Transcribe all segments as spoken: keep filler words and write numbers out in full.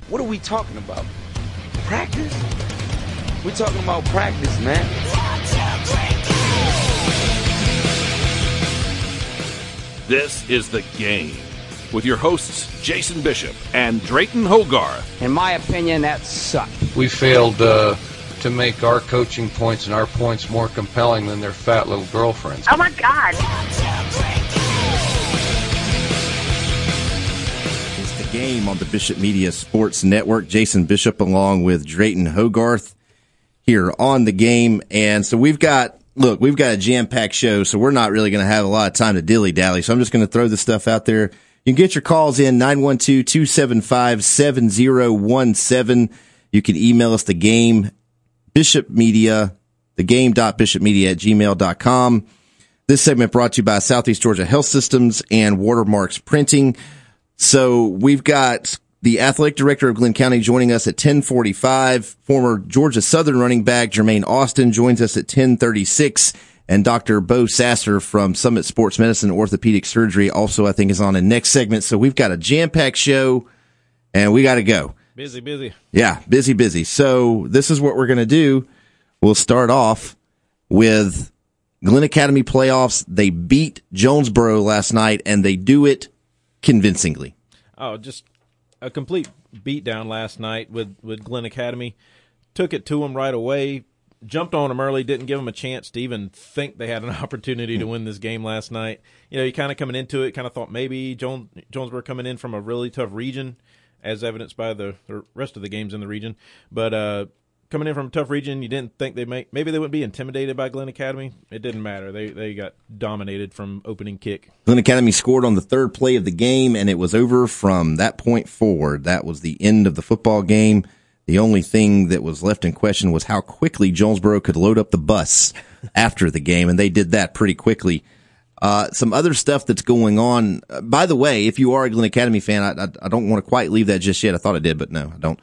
What are we talking about? Practice? We're talking about practice, man. This is The Game with your hosts Jason Bishop and Drayton Hogarth. In my opinion, that sucked. We failed uh, to make our coaching points and our points more compelling than their fat little girlfriends. Oh, my God. It's The Game on the Bishop Media Sports Network. Jason Bishop along with Drayton Hogarth here on The Game. And so we've got, look, we've got a jam-packed show, so we're not really going to have a lot of time to dilly-dally. So I'm just going to throw this stuff out there. You can get your calls in, nine one two, two seven five, seven zero one seven. You can email us, The Game, Bishop Media, thegame.bishopmedia at gmail dot com. This segment brought to you by Southeast Georgia Health Systems and Watermarks Printing. So we've got the athletic director of Glenn County joining us at ten forty-five. Former Georgia Southern running back Jermaine Austin joins us at ten thirty-six. And Doctor Bo Sasser from Summit Sports Medicine Orthopedic Surgery also, I think, is on the next segment. So we've got a jam-packed show, and we got to go. Busy, busy. Yeah, busy, busy. So this is what we're going to do. We'll start off with Glenn Academy playoffs. They beat Jonesboro last night, and they do it convincingly. Oh, just a complete beatdown last night with, with Glenn Academy. Took it to them right away. Jumped on them early, didn't give them a chance to even think they had an opportunity to win this game last night. You know, you kind of coming into it, kind of thought maybe Jones, Jonesboro coming in from a really tough region, as evidenced by the, the rest of the games in the region. But uh, coming in from a tough region, you didn't think they may maybe they wouldn't be intimidated by Glenn Academy. It didn't matter. They they got dominated from opening kick. Glenn Academy scored on the third play of the game, and it was over from that point forward. That was the end of the football game. The only thing that was left in question was how quickly Jonesboro could load up the bus after the game, and they did that pretty quickly. Uh, some other stuff that's going on. Uh, by the way, if you are a Glenn Academy fan, I, I, I don't want to quite leave that just yet. I thought I did, but no, I don't.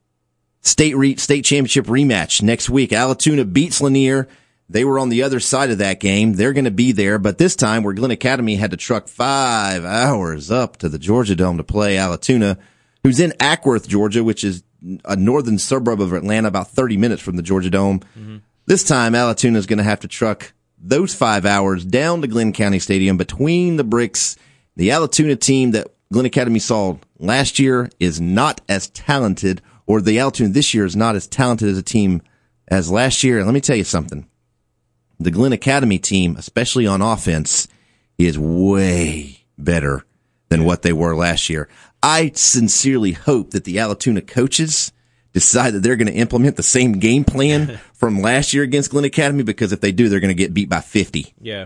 State re- state championship rematch next week. Allatoona beats Lanier. They were on the other side of that game. They're going to be there, but this time where Glenn Academy had to truck five hours up to the Georgia Dome to play Allatoona, who's in Ackworth, Georgia, which is a northern suburb of Atlanta, about thirty minutes from the Georgia Dome. Mm-hmm. This time, Allatoona is going to have to truck those five hours down to Glenn County Stadium between the bricks. The Allatoona team that Glenn Academy saw last year is not as talented, or the Allatoona this year is not as talented as a team as last year. And let me tell you something. The Glenn Academy team, especially on offense, is way better than what they were last year. I sincerely hope that the Allatoona coaches decide that they're going to implement the same game plan from last year against Glenn Academy, because if they do, they're going to get beat by fifty. Yeah.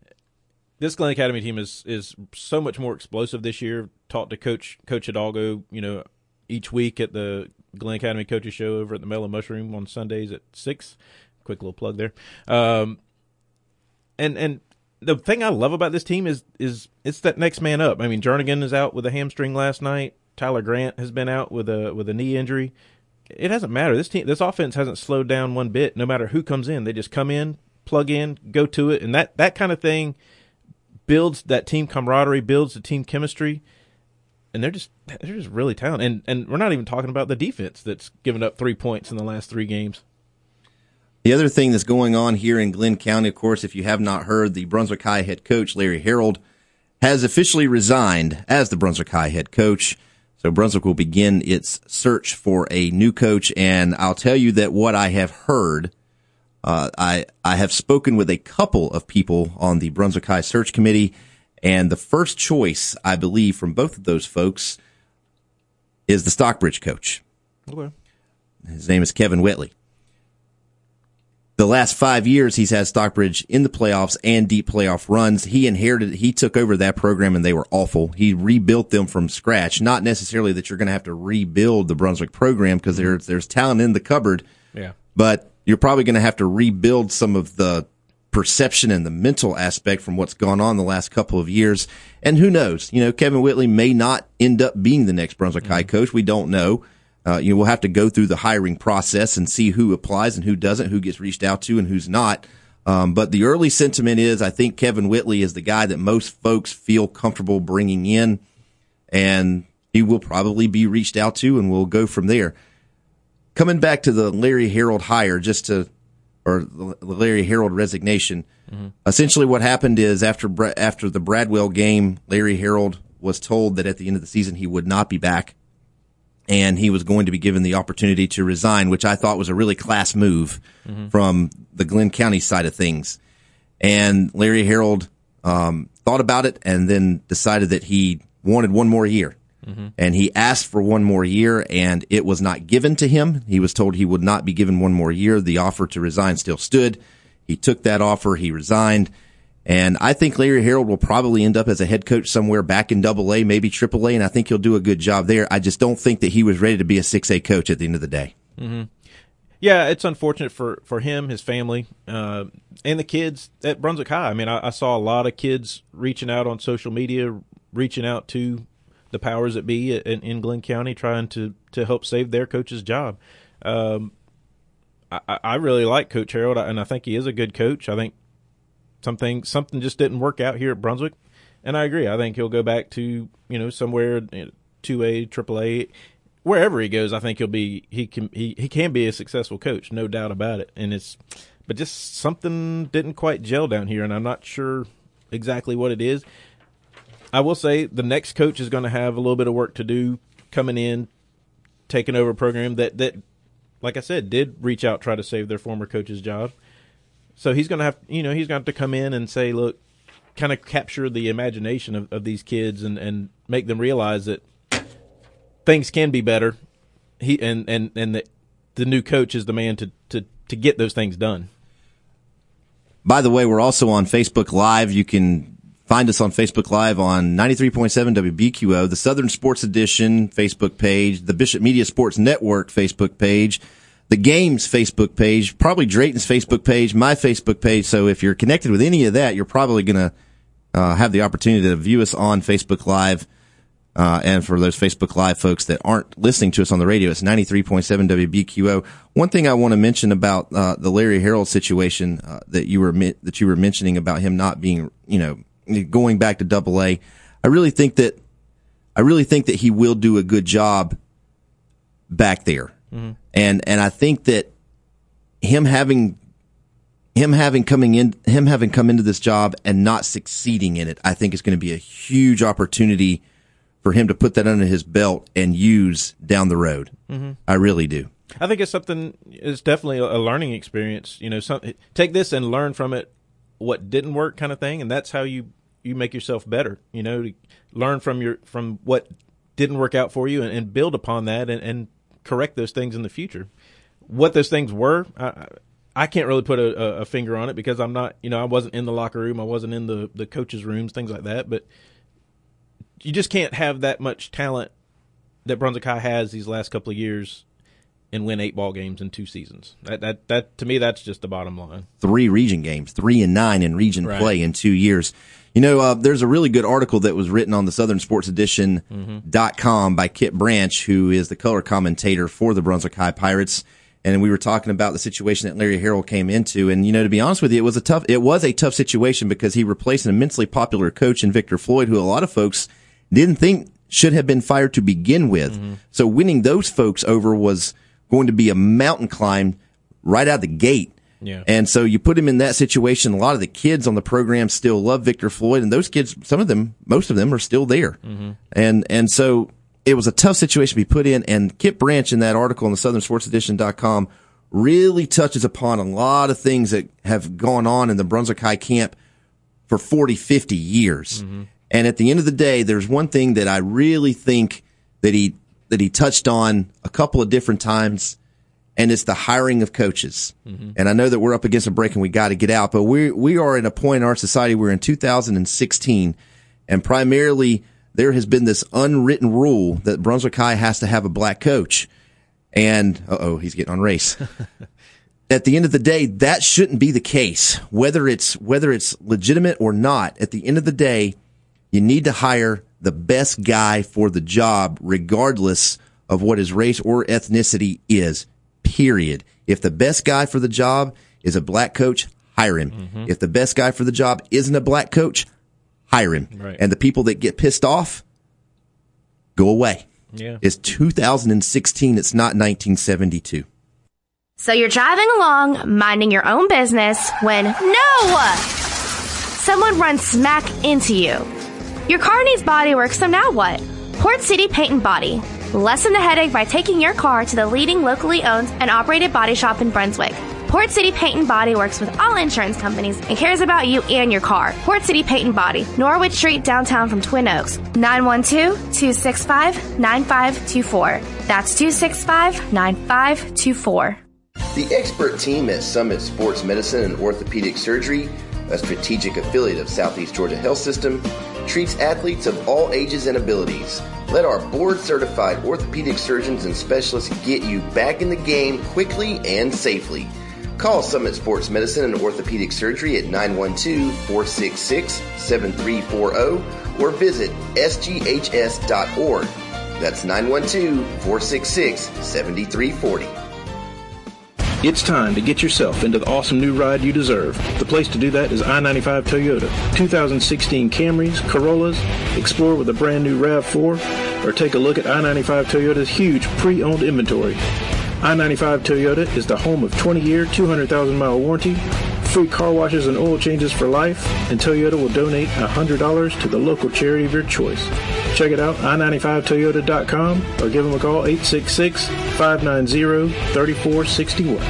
This Glenn Academy team is is so much more explosive this year. Talked to Coach Coach Hidalgo, you know, each week at the Glenn Academy Coaches Show over at the Mellow Mushroom on Sundays at six. Quick little plug there. Um, and and the thing I love about this team is is it's that next man up. I mean, Jernigan is out with a hamstring last night. Tyler Grant has been out with a with a knee injury. It doesn't matter. This team, this offense hasn't slowed down one bit. No matter who comes in, they just come in, plug in, go to it, and that that kind of thing builds that team camaraderie, builds the team chemistry, and they're just they're just really talented. And and we're not even talking about the defense that's given up three points in the last three games. The other thing that's going on here in Glenn County, of course, if you have not heard, the Brunswick High head coach, Larry Harold, has officially resigned as the Brunswick High head coach. So Brunswick will begin its search for a new coach. And I'll tell you that what I have heard, uh, I, I have spoken with a couple of people on the Brunswick High search committee, and the first choice, I believe, from both of those folks is the Stockbridge coach. Okay. His name is Kevin Whitley. The last five years, he's had Stockbridge in the playoffs and deep playoff runs. He inherited, he took over that program, and they were awful. He rebuilt them from scratch. Not necessarily that you're going to have to rebuild the Brunswick program, because there's there's talent in the cupboard. Yeah. But you're probably going to have to rebuild some of the perception and the mental aspect from what's gone on the last couple of years. And who knows? You know, Kevin Whitley may not end up being the next Brunswick mm-hmm. High coach. We don't know. Uh, you will have to go through the hiring process and see who applies and who doesn't, who gets reached out to and who's not. Um, but the early sentiment is I think Kevin Whitley is the guy that most folks feel comfortable bringing in. And he will probably be reached out to, and we'll go from there. Coming back to the Larry Harold hire, just to, or the Larry Harold resignation, mm-hmm. essentially what happened is after after the Bradwell game, Larry Harold was told that at the end of the season he would not be back, and he was going to be given the opportunity to resign, which I thought was a really class move mm-hmm. from the Glenn County side of things. And Larry Harold um, thought about it and then decided that he wanted one more year. Mm-hmm. And he asked for one more year, and it was not given to him. He was told he would not be given one more year. The offer to resign still stood. He took that offer. He resigned. And I think Larry Harold will probably end up as a head coach somewhere back in Double A, maybe Triple A, and I think he'll do a good job there. I just don't think that he was ready to be a six A coach at the end of the day. Mm-hmm. Yeah, it's unfortunate for, for him, his family, uh, and the kids at Brunswick High. I mean, I, I saw a lot of kids reaching out on social media, reaching out to the powers that be in, in Glenn County, trying to, to help save their coach's job. Um, I, I really like Coach Harold, and I think he is a good coach. I think something something just didn't work out here at Brunswick, and I agree. I think he'll go back to you know somewhere two A, Triple A, wherever he goes. I think he'll be he can he, he can be a successful coach, no doubt about it. And it's but just something didn't quite gel down here, and I'm not sure exactly what it is. I will say the next coach is going to have a little bit of work to do coming in, taking over a program that, that, like I said, did reach out, try to save their former coach's job. So he's going to have, you know, he's going to have to come in and say, look, kind of capture the imagination of, of these kids and, and make them realize that things can be better. He and, and, and that the new coach is the man to, to, to get those things done. By the way, we're also on Facebook Live. You can find us on Facebook Live on ninety-three point seven W B Q O, the Southern Sports Edition Facebook page, the Bishop Media Sports Network Facebook page, the Games Facebook page, probably Drayton's Facebook page, my Facebook page. So if you're connected with any of that, you're probably going to uh, have the opportunity to view us on Facebook Live. Uh, and for those Facebook Live folks that aren't listening to us on the radio, it's ninety-three point seven W B Q O. One thing I want to mention about uh, the Larry Harold situation uh, that you were that you were mentioning about him not being, you know, going back to Double A, I really think that I really think that he will do a good job back there, mm-hmm. and and I think that him having him having coming in him having come into this job and not succeeding in it, I think is going to be a huge opportunity for him to put that under his belt and use down the road. Mm-hmm. I really do. I think it's something. It's definitely a learning experience. You know, some, take this and learn from it what didn't work, kind of thing, and that's how you, you make yourself better. You know, to learn from your from what didn't work out for you and, and build upon that and, and correct those things in the future. What those things were, I, I can't really put a, a finger on it because I'm not. You know, I wasn't in the locker room, I wasn't in the the coaches' rooms, things like that. But you just can't have that much talent that Brunswick High has these last couple of years and win eight ball games in two seasons. That that that to me, that's just the bottom line. Three region games, three and nine in region right. play in two years. You know, uh, there's a really good article that was written on the Southern Sports Edition dot com mm-hmm. by Kit Branch, who is the color commentator for the Brunswick High Pirates. And we were talking about the situation that Larry Harold came into. And, you know, to be honest with you, it was a tough, it was a tough situation because he replaced an immensely popular coach in Victor Floyd, who a lot of folks didn't think should have been fired to begin with. Mm-hmm. So winning those folks over was going to be a mountain climb right out the gate. Yeah. And so you put him in that situation. A lot of the kids on the program still love Victor Floyd, and those kids, some of them, most of them are still there. Mm-hmm. And, and so it was a tough situation to be put in. And Kit Branch in that article on the Southern Sports Edition dot com really touches upon a lot of things that have gone on in the Brunswick High camp for forty, fifty years. Mm-hmm. And at the end of the day, there's one thing that I really think that he that he touched on a couple of different times, and it's the hiring of coaches. Mm-hmm. And I know that we're up against a break and we got to get out, but we we are at a point in our society, we're in two thousand sixteen, and primarily there has been this unwritten rule that Brunswick High has to have a black coach. And, uh-oh, he's getting on race. At the end of the day, that shouldn't be the case, whether it's whether it's legitimate or not. At the end of the day, you need to hire the best guy for the job, regardless of what his race or ethnicity is, period. If the best guy for the job is a black coach, hire him. Mm-hmm. If the best guy for the job isn't a black coach, hire him. Right. And the people that get pissed off, go away. Yeah. It's two thousand sixteen. It's not nineteen seventy-two. So you're driving along, minding your own business, when no! Someone runs smack into you. Your car needs body work, so now what? Port City Paint and Body. Lessen the headache by taking your car to the leading locally owned and operated body shop in Brunswick. Port City Paint and Body works with all insurance companies and cares about you and your car. Port City Paint and Body, Norwood Street, downtown from Twin Oaks. nine one two, two six five, nine five two four. That's two six five, nine five two four. The expert team at Summit Sports Medicine and Orthopedic Surgery, a strategic affiliate of Southeast Georgia Health System, treats athletes of all ages and abilities. Let our board-certified orthopedic surgeons and specialists get you back in the game quickly and safely. Call Summit Sports Medicine and Orthopedic Surgery at nine one two, four six six, seven three four zero or visit s g h s dot org. That's nine one two, four six six, seven three four zero. It's time to get yourself into the awesome new ride you deserve. The place to do that is I ninety-five Toyota. two thousand sixteen Camrys, Corollas, explore with a brand new RAV four, or take a look at I ninety-five Toyota's huge pre-owned inventory. I ninety-five Toyota is the home of twenty-year, two hundred thousand mile warranty, free car washes and oil changes for life, and Toyota will donate one hundred dollars to the local charity of your choice. Check it out, i ninety-five toyota dot com, or give them a call, eight six six, five nine zero, three four six one.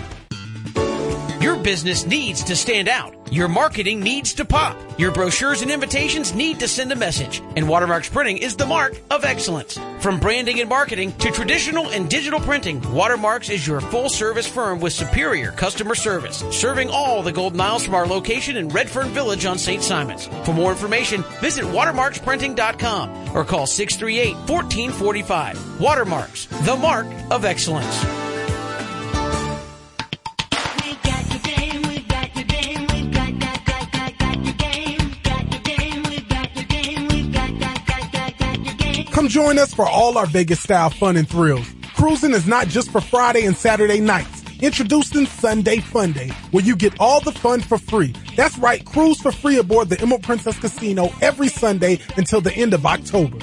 Your business needs to stand out. Your marketing needs to pop. Your brochures and invitations need to send a message. And Watermarks Printing is the mark of excellence. From branding and marketing to traditional and digital printing, Watermarks is your full-service firm with superior customer service, serving all the Golden Isles from our location in Redfern Village on Saint Simons. For more information, visit watermarks printing dot com or call six three eight, one four four five. Watermarks, the mark of excellence. Come join us for all our Vegas style fun and thrills. Cruising is not just for Friday and Saturday nights. Introducing Sunday Fun Day, where you get all the fun for free. That's right, cruise for free aboard the Emerald Princess Casino every Sunday until the end of October.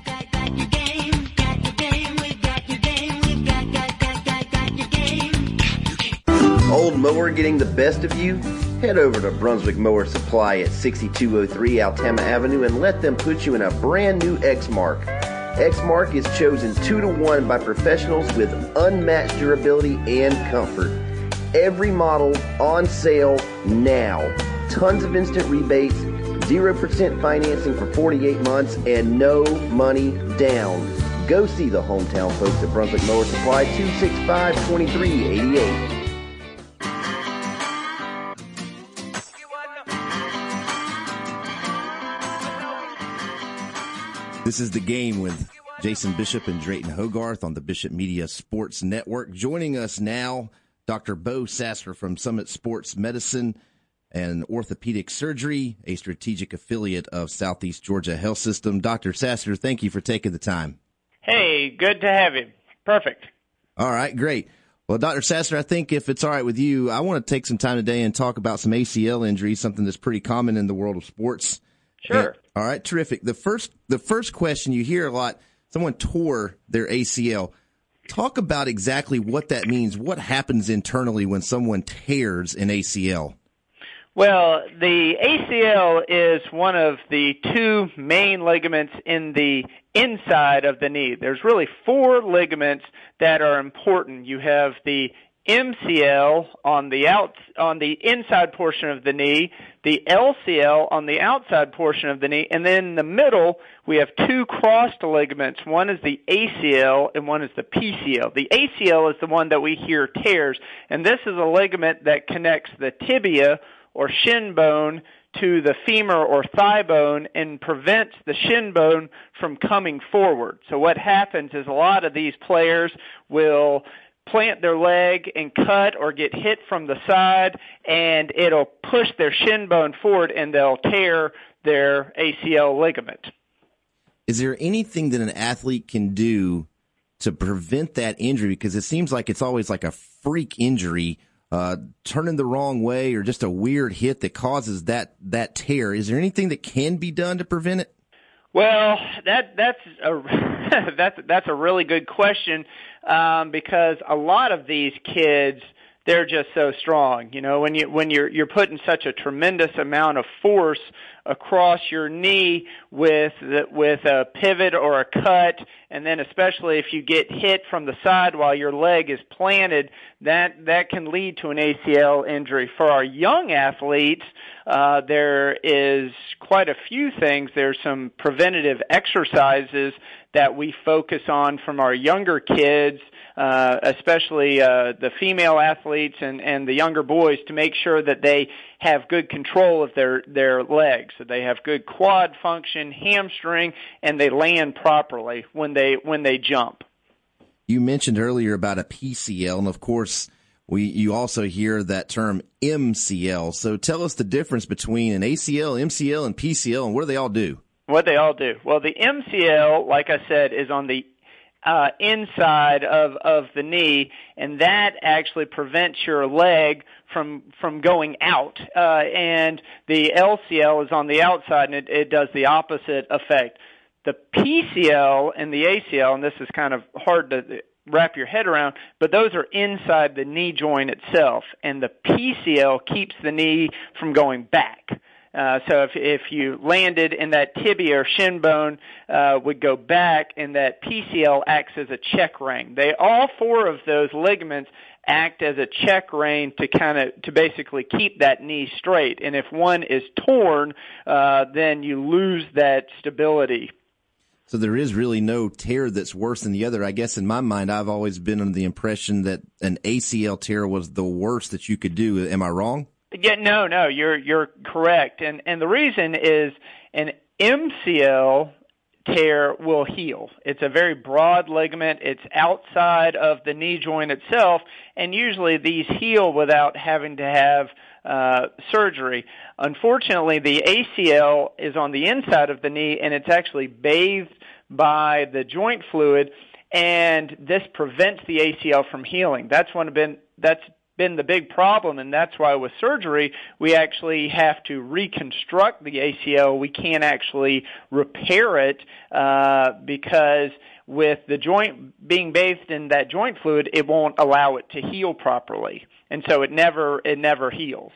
Old mower getting the best of you? Head over to Brunswick Mower Supply at sixty-two oh three Altama Avenue and let them put you in a brand new X-Mark. X-Mark is chosen two to one by professionals with unmatched durability and comfort. Every model on sale now. Tons of instant rebates, zero percent financing for forty-eight months, and no money down. Go see the hometown folks at Brunswick Mower Supply, two six five, two three eight eight. This is The Game with Jason Bishop and Drayton Hogarth on the Bishop Media Sports Network. Joining us now, Doctor Bo Sasser from Summit Sports Medicine and Orthopedic Surgery, a strategic affiliate of Southeast Georgia Health System. Doctor Sasser, thank you for taking the time. Hey, good to have you. Perfect. All right, great. Well, Doctor Sasser, I think if it's all right with you, I want to take some time today and talk about some A C L injuries, something that's pretty common in the world of sports. Sure. And, all right, terrific. The first the first question you hear a lot, someone tore their A C L. Talk about exactly what that means. What happens internally when someone tears an A C L? Well, the A C L is one of the two main ligaments in the inside of the knee. There's really four ligaments that are important. You have the M C L on the out on the inside portion of the knee, the L C L on the outside portion of the knee, and then in the middle we have two crossed ligaments. One is the A C L and one is the P C L. The A C L is the one that we hear tears, and this is a ligament that connects the tibia or shin bone to the femur or thigh bone and prevents the shin bone from coming forward. So what happens is a lot of these players will plant their leg and cut or get hit from the side, and it'll push their shin bone forward and they'll tear their A C L ligament. Is there anything that an athlete can do to prevent that injury? Because it seems like it's always like a freak injury, uh, turning the wrong way or just a weird hit that causes that, that tear. Is there anything that can be done to prevent it? Well, that that's a that's that's a really good question um, because a lot of these kids, they're just so strong. You know, when you when you're you're putting such a tremendous amount of force across your knee with the, with a pivot or a cut, and then especially if you get hit from the side while your leg is planted, that that can lead to an A C L injury. For our young athletes, uh, there is quite a few things. There's some preventative exercises that we focus on from our younger kids, uh, especially uh, the female athletes and, and the younger boys, to make sure that they have good control of their, their legs, so they have good quad function, hamstring, and they land properly when they when they jump. You mentioned earlier about a P C L, and of course, we you also hear that term M C L. So tell us the difference between an A C L, M C L, and P C L, and what do they all do? What they all do? Well, the M C L, like I said, is on the uh, inside of, of the knee, and that actually prevents your leg from from going out. Uh, and the L C L is on the outside, and it, it does the opposite effect. The P C L and the A C L, and this is kind of hard to wrap your head around, but those are inside the knee joint itself, and the P C L keeps the knee from going back. Uh, so if if you landed in that tibia or shin bone uh, would go back, and that P C L acts as a check ring. They all four of those ligaments act as a check ring to kind of to basically keep that knee straight. And if one is torn, uh, then you lose that stability. So there is really no tear that's worse than the other. I guess in my mind, I've always been under the impression that an A C L tear was the worst that you could do. Am I wrong? Yeah, no, no, you're you're correct, and and the reason is an M C L tear will heal. It's a very broad ligament. It's outside of the knee joint itself, and usually these heal without having to have uh, surgery. Unfortunately, the A C L is on the inside of the knee, and it's actually bathed by the joint fluid, and this prevents the A C L from healing. That's one of been that's been the big problem, and that's why with surgery we actually have to reconstruct the A C L. We can't actually repair it uh, because with the joint being bathed in that joint fluid, it won't allow it to heal properly, and so it never it never heals.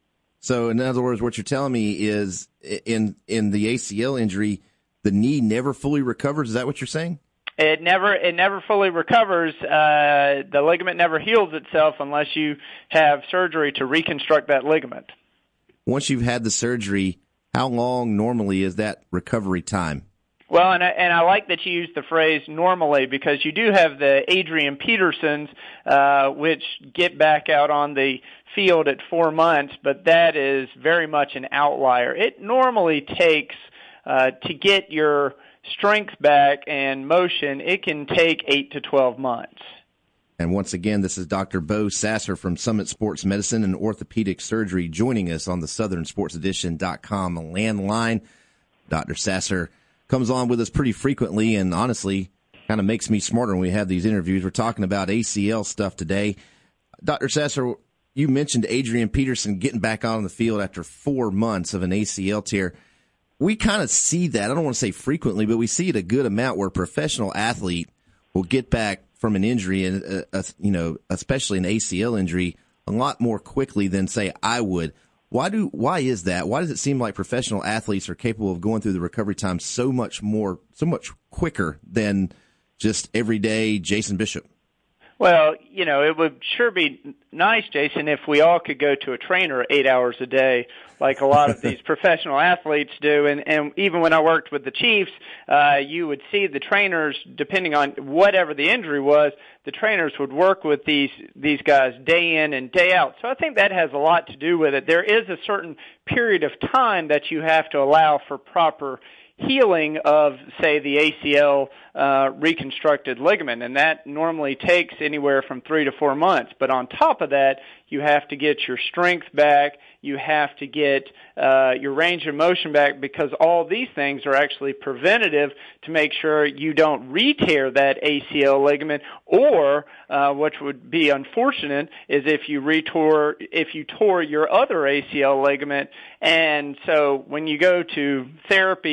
So in other words, what you're telling me is in in the A C L injury, the knee never fully recovers. Is that what you're saying? It never it never fully recovers. Uh, the ligament never heals itself unless you have surgery to reconstruct that ligament. Once you've had the surgery, how long normally is that recovery time? Well, and I, and I like that you use the phrase normally, because you do have the Adrian Petersons, uh, which get back out on the field at four months, but that is very much an outlier. It normally takes uh, to get your strength back and motion, it can take eight to twelve months. And once again, this is Doctor Bo Sasser from Summit Sports Medicine and Orthopedic Surgery joining us on the Southern Sports Edition dot com landline. Doctor Sasser comes on with us pretty frequently and honestly kind of makes me smarter when we have these interviews. We're talking about A C L stuff today. Doctor Sasser, you mentioned Adrian Peterson getting back on the field after four months of an A C L tear. We kind of see that, I don't want to say frequently, but we see it a good amount where a professional athlete will get back from an injury, and uh, uh, you know, especially an A C L injury, a lot more quickly than, say, I would. Why do? Why is that? Why does it seem like professional athletes are capable of going through the recovery time so much more, so much quicker than just everyday Jason Bishop? Well, you know, it would sure be nice, Jason, if we all could go to a trainer eight hours a day like a lot of these professional athletes do. And, and even when I worked with the Chiefs, uh, you would see the trainers, depending on whatever the injury was, the trainers would work with these these guys day in and day out. So I think that has a lot to do with it. There is a certain period of time that you have to allow for proper healing of, say, the A C L uh, reconstructed ligament, and that normally takes anywhere from three to four months. But on top of that, you have to get your strength back, you have to get uh, your range of motion back, because all these things are actually preventative to make sure you don't re-tear that A C L ligament, or uh, which would be unfortunate is if you retore, if you tore your other A C L ligament. And so when you go to therapy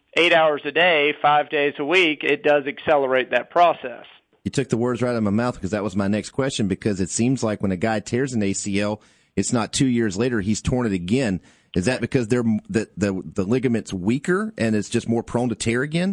eight hours a day, five days a week, it does accelerate that process. You took the words right out of my mouth because that was my next question, because it seems like when a guy tears an A C L, it's not two years later he's torn it again. Is that because they're the, the, the ligament's weaker and it's just more prone to tear again?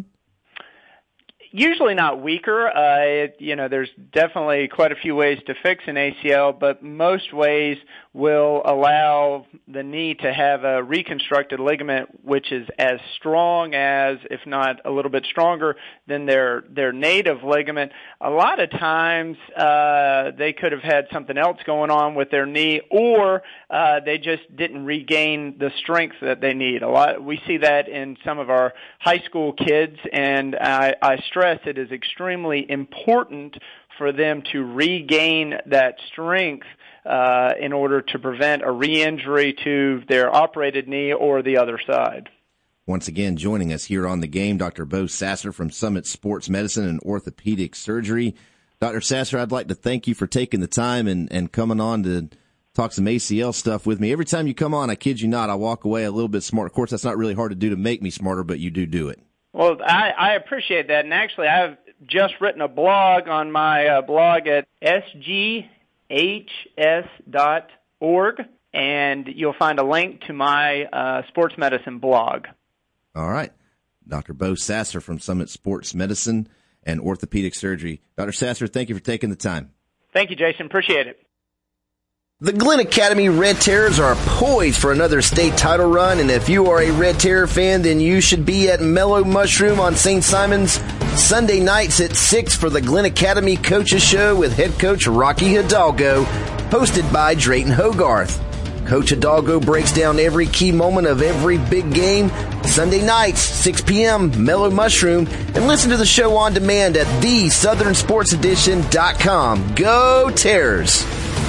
Usually not weaker. Uh, it, you know, there's definitely quite a few ways to fix an A C L, but most ways will allow the knee to have a reconstructed ligament which is as strong as, if not a little bit stronger, than their their native ligament. A lot of times uh, they could have had something else going on with their knee, or uh, they just didn't regain the strength that they need. A lot we see that in some of our high school kids, and I, I stress it is extremely important for them to regain that strength uh, in order to prevent a re-injury to their operated knee or the other side. Once again, joining us here on The Game, Doctor Bo Sasser from Summit Sports Medicine and Orthopedic Surgery. Doctor Sasser, I'd like to thank you for taking the time and, and coming on to talk some A C L stuff with me. Every time you come on, I kid you not, I walk away a little bit smart. Of course, that's not really hard to do to make me smarter, but you do do it. Well, I, I appreciate that, and actually I've just written a blog on my uh, blog at S G H S dot org, and you'll find a link to my uh, sports medicine blog. All right. Doctor Bo Sasser from Summit Sports Medicine and Orthopedic Surgery. Doctor Sasser, thank you for taking the time. Thank you, Jason. Appreciate it. The Glen Academy Red Terrors are poised for another state title run, and if you are a Red Terror fan, then you should be at Mellow Mushroom on Saint Simon's Sunday nights at six for the Glen Academy Coaches Show with head coach Rocky Hidalgo, hosted by Drayton Hogarth. Coach Hidalgo breaks down every key moment of every big game. Sunday nights, six p.m., Mellow Mushroom, and listen to the show on demand at the southern sports edition dot com. Go Terrors!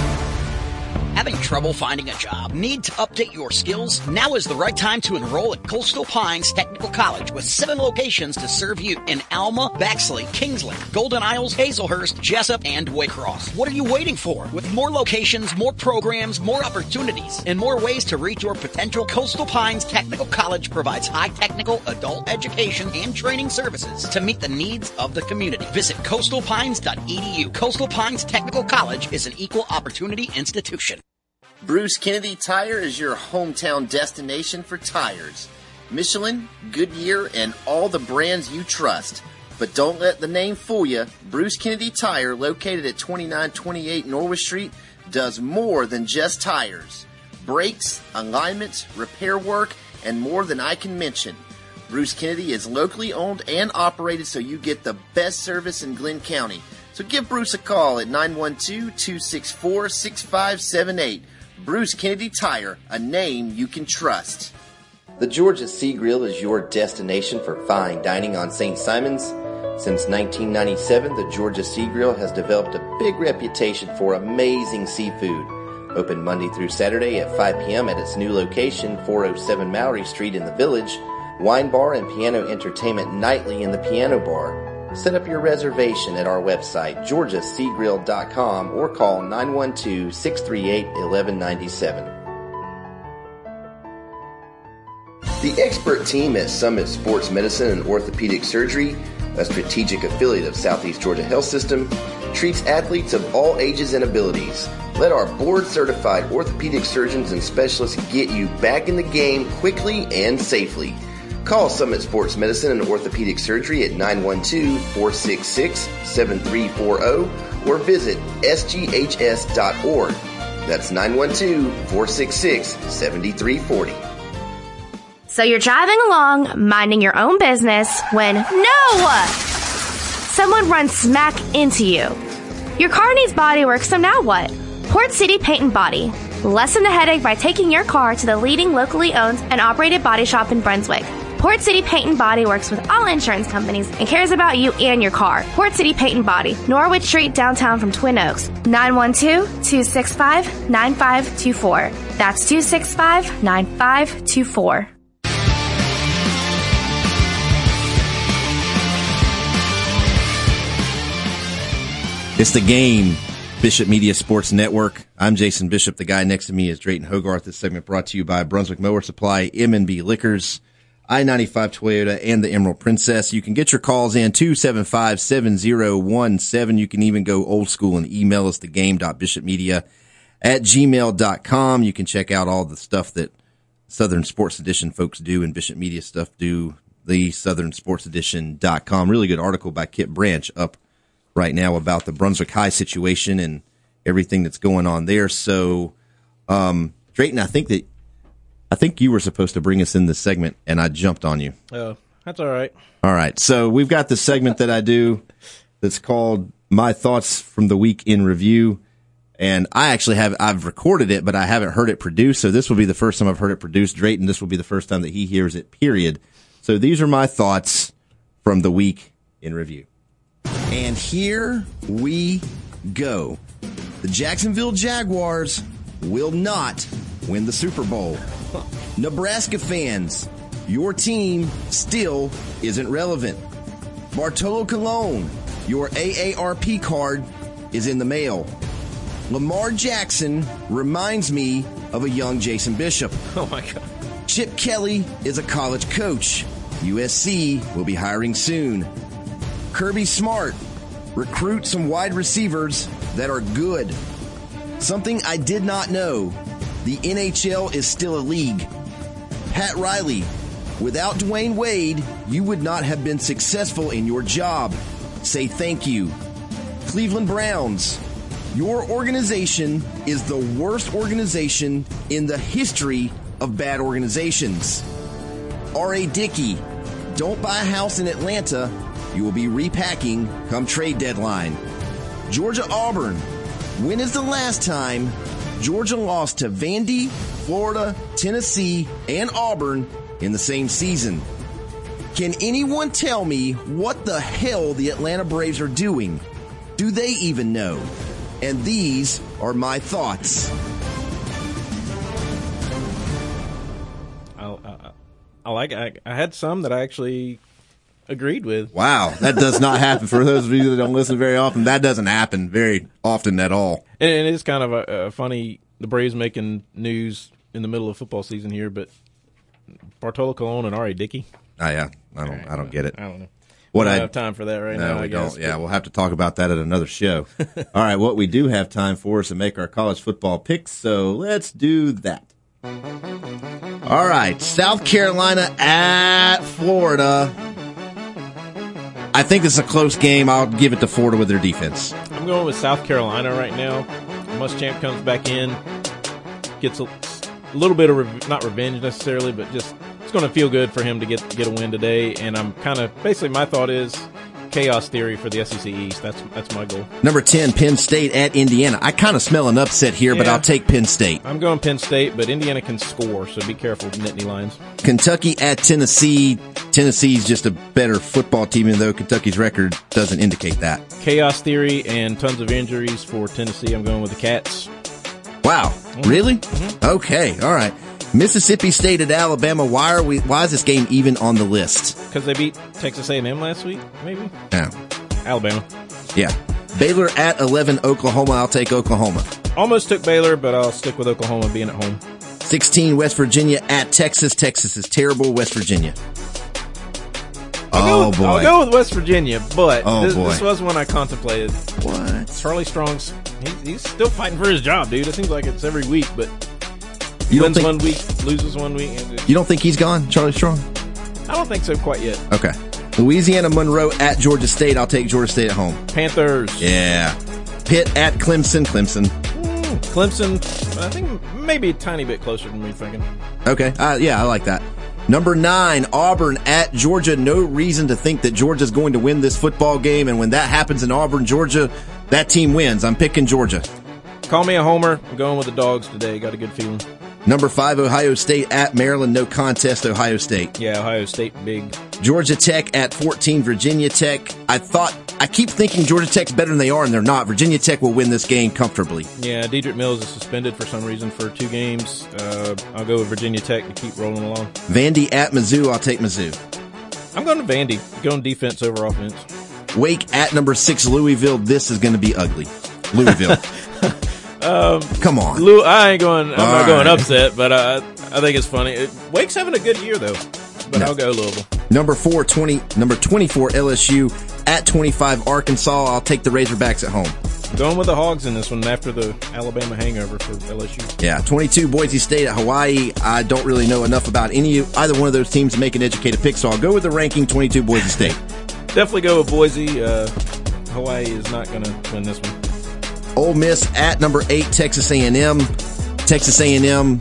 Having trouble finding a job? Need to update your skills? Now is the right time to enroll at Coastal Pines Technical College with seven locations to serve you in Alma, Bexley, Kingsley, Golden Isles, Hazelhurst, Jessup, and Waycross. What are you waiting for? With more locations, more programs, more opportunities, and more ways to reach your potential, Coastal Pines Technical College provides high technical adult education and training services to meet the needs of the community. Visit coastal pines dot e d u. Coastal Pines Technical College is an equal opportunity institution. Bruce Kennedy Tire is your hometown destination for tires. Michelin, Goodyear, and all the brands you trust. But don't let the name fool you. Bruce Kennedy Tire, located at twenty-nine twenty-eight Norwich Street, does more than just tires. Brakes, alignments, repair work, and more than I can mention. Bruce Kennedy is locally owned and operated, so you get the best service in Glenn County. So give Bruce a call at nine one two, two six four, six five seven eight. Bruce Kennedy Tire, a name you can trust. The Georgia Sea Grill is your destination for fine dining on Saint Simon's. Since nineteen ninety-seven, the Georgia Sea Grill has developed a big reputation for amazing seafood. Open Monday through Saturday at five p.m. at its new location, four oh seven Mallory Street in the Village. Wine bar and piano entertainment nightly in the piano bar. Set up your reservation at our website, georgia sea grill dot com, or call nine one two, six three eight, one one nine seven. The expert team at Summit Sports Medicine and Orthopedic Surgery, a strategic affiliate of Southeast Georgia Health System, treats athletes of all ages and abilities. Let our board-certified orthopedic surgeons and specialists get you back in the game quickly and safely. Call Summit Sports Medicine and Orthopedic Surgery at nine one two, four six six, seven three four zero or visit s g h s dot org. That's nine one two, four six six, seven three four zero. So you're driving along, minding your own business, when no! Someone runs smack into you. Your car needs body work, so now what? Port City Paint and Body. Lessen the headache by taking your car to the leading locally owned and operated body shop in Brunswick. Port City Paint and Body works with all insurance companies and cares about you and your car. Port City Paint and Body, Norwich Street, downtown from Twin Oaks. nine one two, two six five, nine five two four. That's two six five, nine five two four. It's The Game, Bishop Media Sports Network. I'm Jason Bishop. The guy next to me is Drayton Hogarth. This segment brought to you by Brunswick Mower Supply, M and B Liquors. I ninety-five Toyota, and the Emerald Princess. You can get your calls in two seven five, seven zero one seven. You can even go old school and email us, thegame.bishopmedia at gmail dot com. You can check out all the stuff that Southern Sports Edition folks do and Bishop Media stuff do, the southern sports edition dot com. Really good article by Kip Branch up right now about the Brunswick High situation and everything that's going on there. So, um, Drayton, I think that I think you were supposed to bring us in this segment, and I jumped on you. Oh, that's all right. All right. So we've got this segment that I do that's called My Thoughts from the Week in Review. And I actually have, I've recorded it, but I haven't heard it produced. So this will be the first time I've heard it produced. Drayton, this will be the first time that he hears it, period. So these are my thoughts from the week in review. And here we go. The Jacksonville Jaguars will not win the Super Bowl. Nebraska fans, your team still isn't relevant. Bartolo Colon, your A A R P card is in the mail. Lamar Jackson reminds me of a young Jason Bishop. Oh, my God. Chip Kelly is a college coach. U S C will be hiring soon. Kirby Smart, recruit some wide receivers that are good. Something I did not know, the N H L is still a league. Pat Riley, without Dwayne Wade, you would not have been successful in your job. Say thank you. Cleveland Browns, your organization is the worst organization in the history of bad organizations. R A. Dickey, don't buy a house in Atlanta. You will be repacking come trade deadline. Georgia Auburn, when is the last time Georgia lost to Vandy, Florida, Tennessee, and Auburn in the same season? Can anyone tell me what the hell the Atlanta Braves are doing? Do they even know? And these are my thoughts. I, I, I like. I, I had some that I actually agreed with. Wow, that does not happen. For those of you that don't listen very often, that doesn't happen very often at all. And it is kind of a, a funny, the Braves making news in the middle of football season here, but Bartolo Colon and R A. Dickey. Oh yeah, I don't, right, I don't get it. I don't know. What we don't I have time for that right no, now. we I guess. don't. Yeah, we'll have to talk about that at another show. All right, what we do have time for is to make our college football picks, so let's do that. All right, South Carolina at Florida. I think this is a close game. I'll give it to Florida with their defense. I'm going with South Carolina right now. Muschamp comes back in, gets a, a little bit of re- not revenge necessarily, but just it's going to feel good for him to get get a win today. And I'm kind of basically my thought is chaos theory for the S E C East. That's that's my goal. Number ten, Penn State at Indiana. I kind of smell an upset here, yeah, but I'll take Penn State. I'm going Penn State, but Indiana can score, so be careful with Nittany Lions. Kentucky at Tennessee. Tennessee's just a better football team, even though Kentucky's record doesn't indicate that. Chaos theory and tons of injuries for Tennessee. I'm going with the Cats. Wow. Mm-hmm. Really? Mm-hmm. Okay. All right. Mississippi State at Alabama. Why are we? Why is this game even on the list? Because they beat Texas A and M last week, maybe? Yeah. Alabama. Yeah. Baylor at eleven, Oklahoma. I'll take Oklahoma. Almost took Baylor, but I'll stick with Oklahoma being at home. sixteen, West Virginia at Texas. Texas is terrible. West Virginia. I'll oh, with, boy. I'll go with West Virginia, but oh, this, boy. this was one I contemplated. What? Charlie Strong's, he's, he's still fighting for his job, dude. It seems like it's every week, but you wins don't think, one week, loses one week. You don't think he's gone, Charlie Strong? I don't think so quite yet. Okay. Louisiana Monroe at Georgia State. I'll take Georgia State at home. Panthers. Yeah. Pitt at Clemson. Clemson. Mm, Clemson, I think maybe a tiny bit closer than me thinking. Okay. Uh, yeah, I like that. Number nine, Auburn at Georgia. No reason to think that Georgia's going to win this football game, and when that happens in Auburn, Georgia, that team wins. I'm picking Georgia. Call me a homer. I'm going with the Dogs today. Got a good feeling. Number five, Ohio State at Maryland. No contest, Ohio State. Yeah, Ohio State big. Georgia Tech at fourteen, Virginia Tech. I thought, I keep thinking Georgia Tech's better than they are, and they're not. Virginia Tech will win this game comfortably. Yeah, Dedrick Mills is suspended for some reason for two games. Uh, I'll go with Virginia Tech to keep rolling along. Vandy at Mizzou. I'll take Mizzou. I'm going to Vandy. Going defense over offense. Wake at number six, Louisville. This is going to be ugly. Louisville. Um, Come on. Lou, I ain't going, I'm All not going right. upset, but uh, I think it's funny. It, Wake's having a good year, though. but No. I'll go Louisville. Number four, twenty, number twenty-four, L S U at twenty-five, Arkansas. I'll take the Razorbacks at home. Going with the Hogs in this one after the Alabama hangover for L S U. Yeah, twenty-two, Boise State at Hawaii. I don't really know enough about any either one of those teams to make an educated pick, so I'll go with the ranking twenty-two, Boise State. Definitely go with Boise. Uh, Hawaii is not going to win this one. Ole Miss at number eight, Texas A and M. Texas A and M,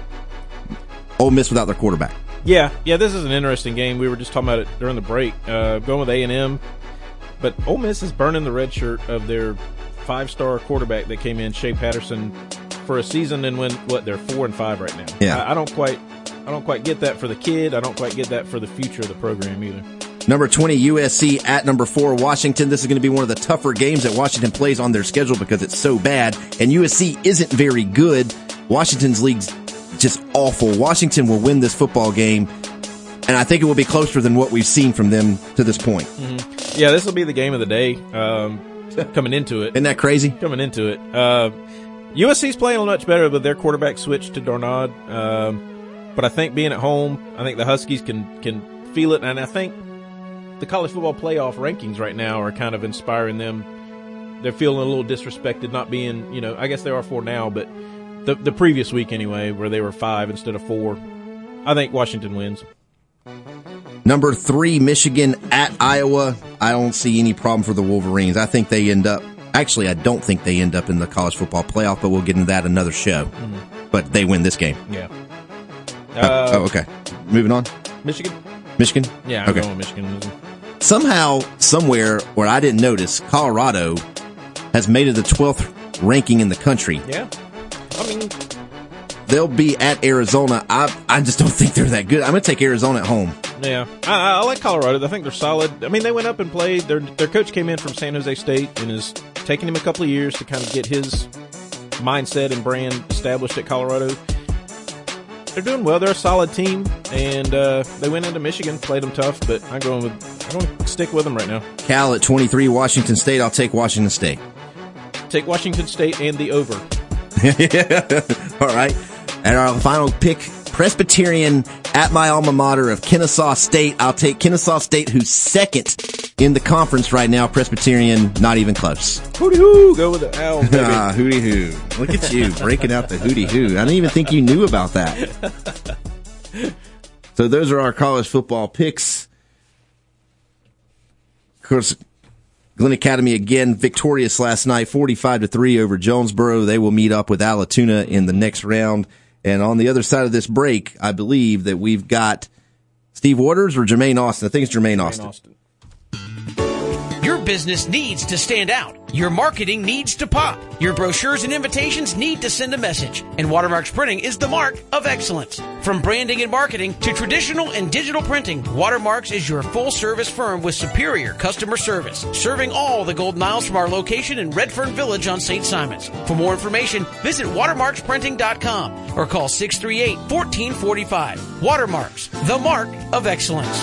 Ole Miss without their quarterback. Yeah, yeah, this is an interesting game. We were just talking about it during the break. Uh, going with A and M, but Ole Miss is burning the red shirt of their five-star quarterback that came in, Shea Patterson, for a season and win what they're four and five right now. Yeah. I, I don't quite, I don't quite get that for the kid. I don't quite get that for the future of the program either. Number twenty, U S C at number four, Washington. This is going to be one of the tougher games that Washington plays on their schedule because it's so bad, and U S C isn't very good. Washington's league's just awful. Washington will win this football game, and I think it will be closer than what we've seen from them to this point. Mm-hmm. Yeah, this will be the game of the day um, coming into it. Isn't that crazy? Coming into it. Uh, U S C's playing much better with their quarterback switch to Darnold, um, but I think being at home, I think the Huskies can, can feel it, and I think the college football playoff rankings right now are kind of inspiring them. They're feeling a little disrespected, not being, you know, I guess they are four now, but the the previous week anyway, where they were five instead of four. I think Washington wins. Number three, Michigan at Iowa. I don't see any problem for the Wolverines. I think they end up, actually, I don't think they end up in the college football playoff, but we'll get into that another show. Mm-hmm. But they win this game. Yeah. Uh, Uh, oh, okay. Moving on. Michigan? Michigan? Yeah, I'm okay. going with Michigan. Somehow, somewhere where I didn't notice, Colorado has made it the twelfth ranking in the country. Yeah. I mean, they'll be at Arizona. I I just don't think they're that good. I'm going to take Arizona at home. Yeah, I, I like Colorado. I think they're solid. I mean, they went up and played. Their their coach came in from San Jose State and is taking him a couple of years to kind of get his mindset and brand established at Colorado. They're doing well. They're a solid team, and uh, they went into Michigan, played them tough. But I'm going with I'm going to stick with them right now. Cal at twenty-three, Washington State. I'll take Washington State. Take Washington State and the over. All right. And our final pick, Presbyterian at my alma mater of Kennesaw State. I'll take Kennesaw State, who's second in the conference right now. Presbyterian, not even close. Hooty hoo, go with the Owls, baby. Ah, hooty hoo. Look at you breaking out the hooty hoo. I didn't even think you knew about that. So those are our college football picks. Of course, Glen Academy again victorious last night, forty-five to three over Jonesboro. They will meet up with Alatoona in the next round. And on the other side of this break, I believe that we've got Steve Waters or Jermaine Austin. I think it's Jermaine, Jermaine Austin. Austin. Your business needs to stand out. Your marketing needs to pop. Your brochures and invitations need to send a message. And Watermarks Printing is the mark of excellence. From branding and marketing to traditional and digital printing, Watermarks is your full-service firm with superior customer service, serving all the Golden Isles from our location in Redfern Village on Saint Simons. For more information, visit watermarks printing dot com or call six three eight, one four four five. Watermarks, the mark of excellence.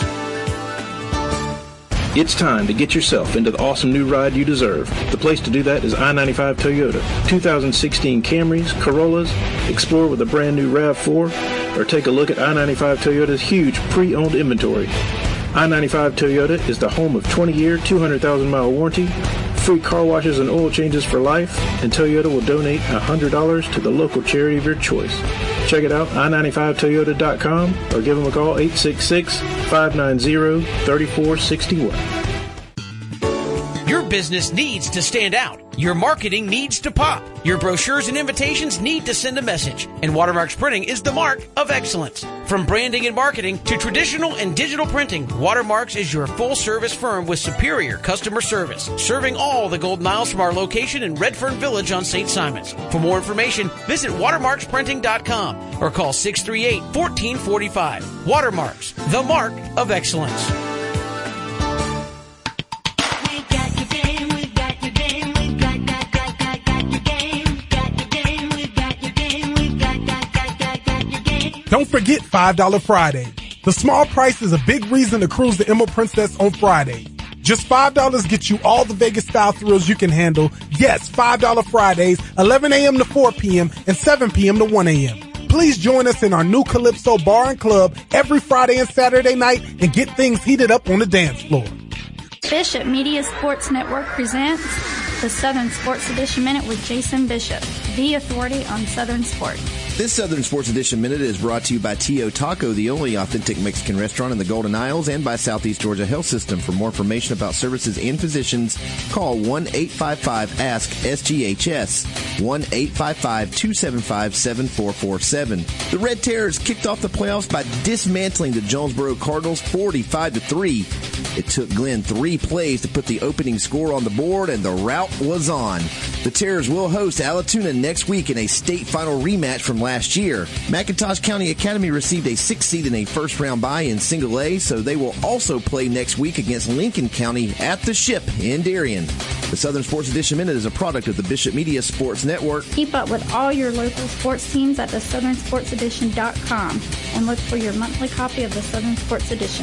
It's time to get yourself into the awesome new ride you deserve. The place to do that is I ninety-five Toyota. two thousand sixteen Camrys, Corollas, explore with a brand new RAV four, or take a look at I ninety-five Toyota's huge pre-owned inventory. I ninety-five Toyota is the home of twenty-year, two hundred thousand mile warranty, free car washes and oil changes for life, and Toyota will donate one hundred dollars to the local charity of your choice. Check it out, i ninety-five toyota dot com, or give them a call, eight six six, five nine zero, three four six one. Your business needs to stand out. Your marketing needs to pop. Your brochures and invitations need to send a message. And Watermarks Printing is the mark of excellence. From branding and marketing to traditional and digital printing, Watermarks is your full-service firm with superior customer service, serving all the Golden Isles from our location in Redfern Village on Saint Simons. For more information, visit watermarks printing dot com or call six three eight, one four four five. Watermarks, the mark of excellence. Don't forget five dollar Friday. The small price is a big reason to cruise the Emerald Princess on Friday. Just five dollars gets you all the Vegas-style thrills you can handle. Yes, five dollar Fridays, eleven a.m. to four p.m. and seven p.m. to one a.m. Please join us in our new Calypso Bar and Club every Friday and Saturday night and get things heated up on the dance floor. Bishop Media Sports Network presents the Southern Sports Edition Minute with Jason Bishop, the authority on Southern sports. This Southern Sports Edition Minute is brought to you by Tio Taco, the only authentic Mexican restaurant in the Golden Isles, and by Southeast Georgia Health System. For more information about services and physicians, call one eight five five ask S G H S, one eight five five two seven five seven four four seven. The Red Terrors kicked off the playoffs by dismantling the Jonesboro Cardinals forty-five to three. It took Glenn three plays to put the opening score on the board, and the rout was on. The Terrors will host Alatoona next week in a state final rematch from last year. McIntosh County Academy received a sixth seed in a first-round bye in Single A, so they will also play next week against Lincoln County at the Ship in Darien. The Southern Sports Edition Minute is a product of the Bishop Media Sports Network. Keep up with all your local sports teams at the southern sports edition dot com and look for your monthly copy of the Southern Sports Edition.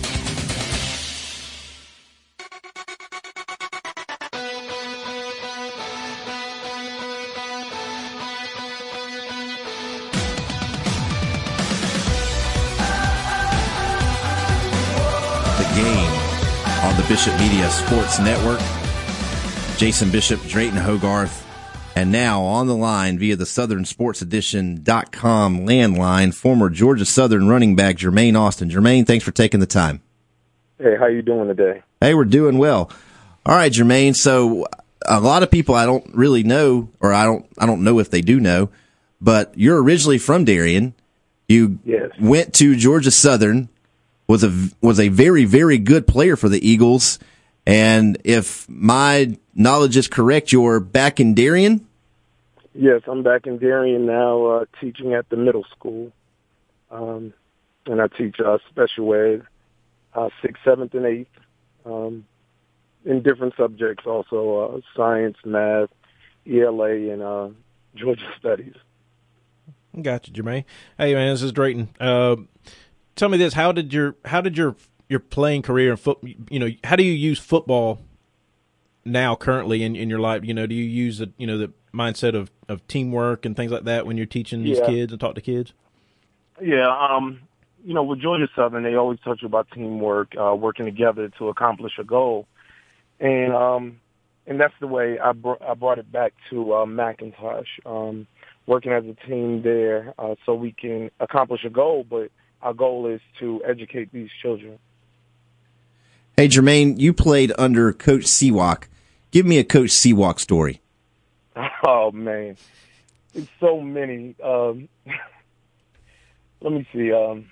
On the Bishop Media Sports Network. Jason Bishop, Drayton Hogarth, and now on the line via the southern sports edition dot com landline, former Georgia Southern running back Jermaine Austin. Jermaine, thanks for taking the time. Hey, how you doing today? Hey, we're doing well. All right, Jermaine. So a lot of people I don't really know, or I don't I don't know if they do know, but you're originally from Darien. You yes. went to Georgia Southern. was a was a very, very good player for the Eagles. And if my knowledge is correct, you're back in Darien? Yes, I'm back in Darien now, uh, teaching at the middle school. Um, and I teach uh, special ed, uh, sixth, seventh, and eighth, um, in different subjects also, uh, science, math, E L A, and uh, Georgia studies. Gotcha, Jermaine. Hey, man, this is Drayton. Uh, Tell me this: How did your how did your your playing career and foot you know how do you use football now currently in, in your life? You know, do you use the you know the mindset of, of teamwork and things like that when you're teaching these yeah. kids and talk to kids? Yeah, um, you know, with Georgia Southern, they always talk about teamwork, uh, working together to accomplish a goal, and um, and that's the way I br- I brought it back to uh, McIntosh, um, working as a team there, uh, so we can accomplish a goal, but our goal is to educate these children. Hey, Jermaine, you played under Coach Seawalk. Give me a Coach Seawalk story. Oh, man. It's so many. Um, let me see. Um,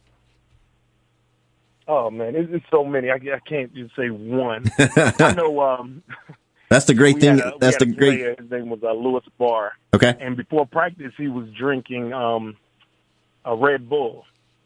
oh, man, it's, it's so many. I, I can't just say one. I know. Um, That's the great thing. A, That's the great. Player. His name was uh, Lewis Barr. Okay. And before practice, he was drinking um, a Red Bull.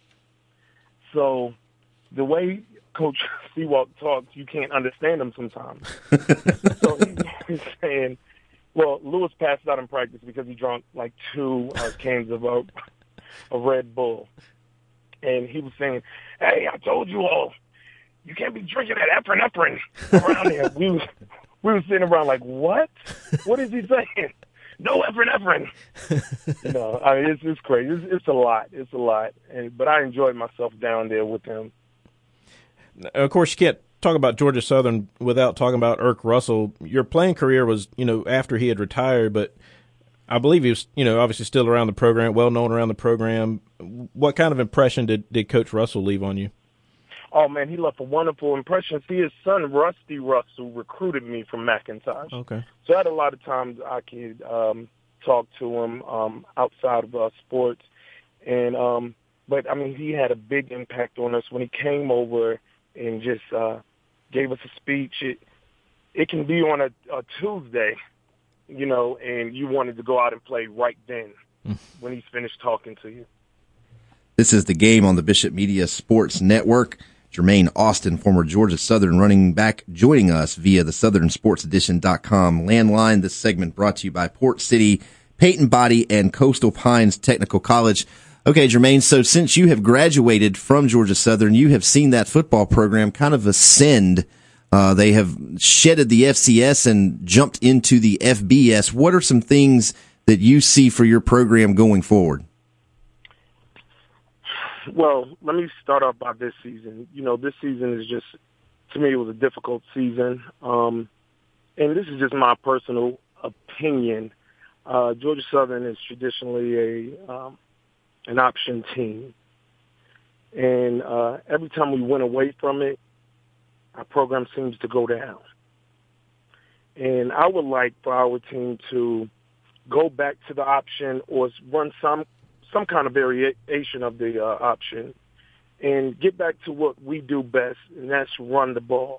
So the way Coach Seawalk talks, you can't understand him sometimes. So he's saying, well, Lewis passed out in practice because he drank like two uh, cans of a, a Red Bull. And he was saying, hey, I told you all, you can't be drinking that epinephrine around here. We was, we were sitting around like, what? What is he saying? No epinephrine. You know, I mean, it's, it's crazy. It's, it's a lot. It's a lot. And, but I enjoyed myself down there with him. Of course, you can't talk about Georgia Southern without talking about Irk Russell. Your playing career was, you know, after he had retired, but I believe he was, you know, obviously still around the program, well known around the program. What kind of impression did, did Coach Russell leave on you? Oh, man, he left a wonderful impression. See, his son, Rusty Russell, recruited me from McIntosh. Okay. So I had a lot of times I could um, talk to him um, outside of uh, sports. And um, but, I mean, he had a big impact on us when he came over and just uh, gave us a speech. It, it can be on a, a Tuesday, you know, and you wanted to go out and play right then when he's finished talking to you. This is The Game on the Bishop Media Sports Network. Jermaine Austin, former Georgia Southern running back, joining us via the southern sports edition dot com landline. This segment brought to you by Port City, Peyton Body, and Coastal Pines Technical College. Okay, Jermaine, so since you have graduated from Georgia Southern, you have seen that football program kind of ascend. Uh, they have shedded the F C S and jumped into the F B S. What are some things that you see for your program going forward? Well, let me start off by this season. You know, this season is just, to me, it was a difficult season. Um, and this is just my personal opinion. Uh, Georgia Southern is traditionally a um, an option team. And uh, every time we went away from it, our program seems to go down. And I would like for our team to go back to the option or run some some kind of variation of the uh, option and get back to what we do best, and that's run the ball.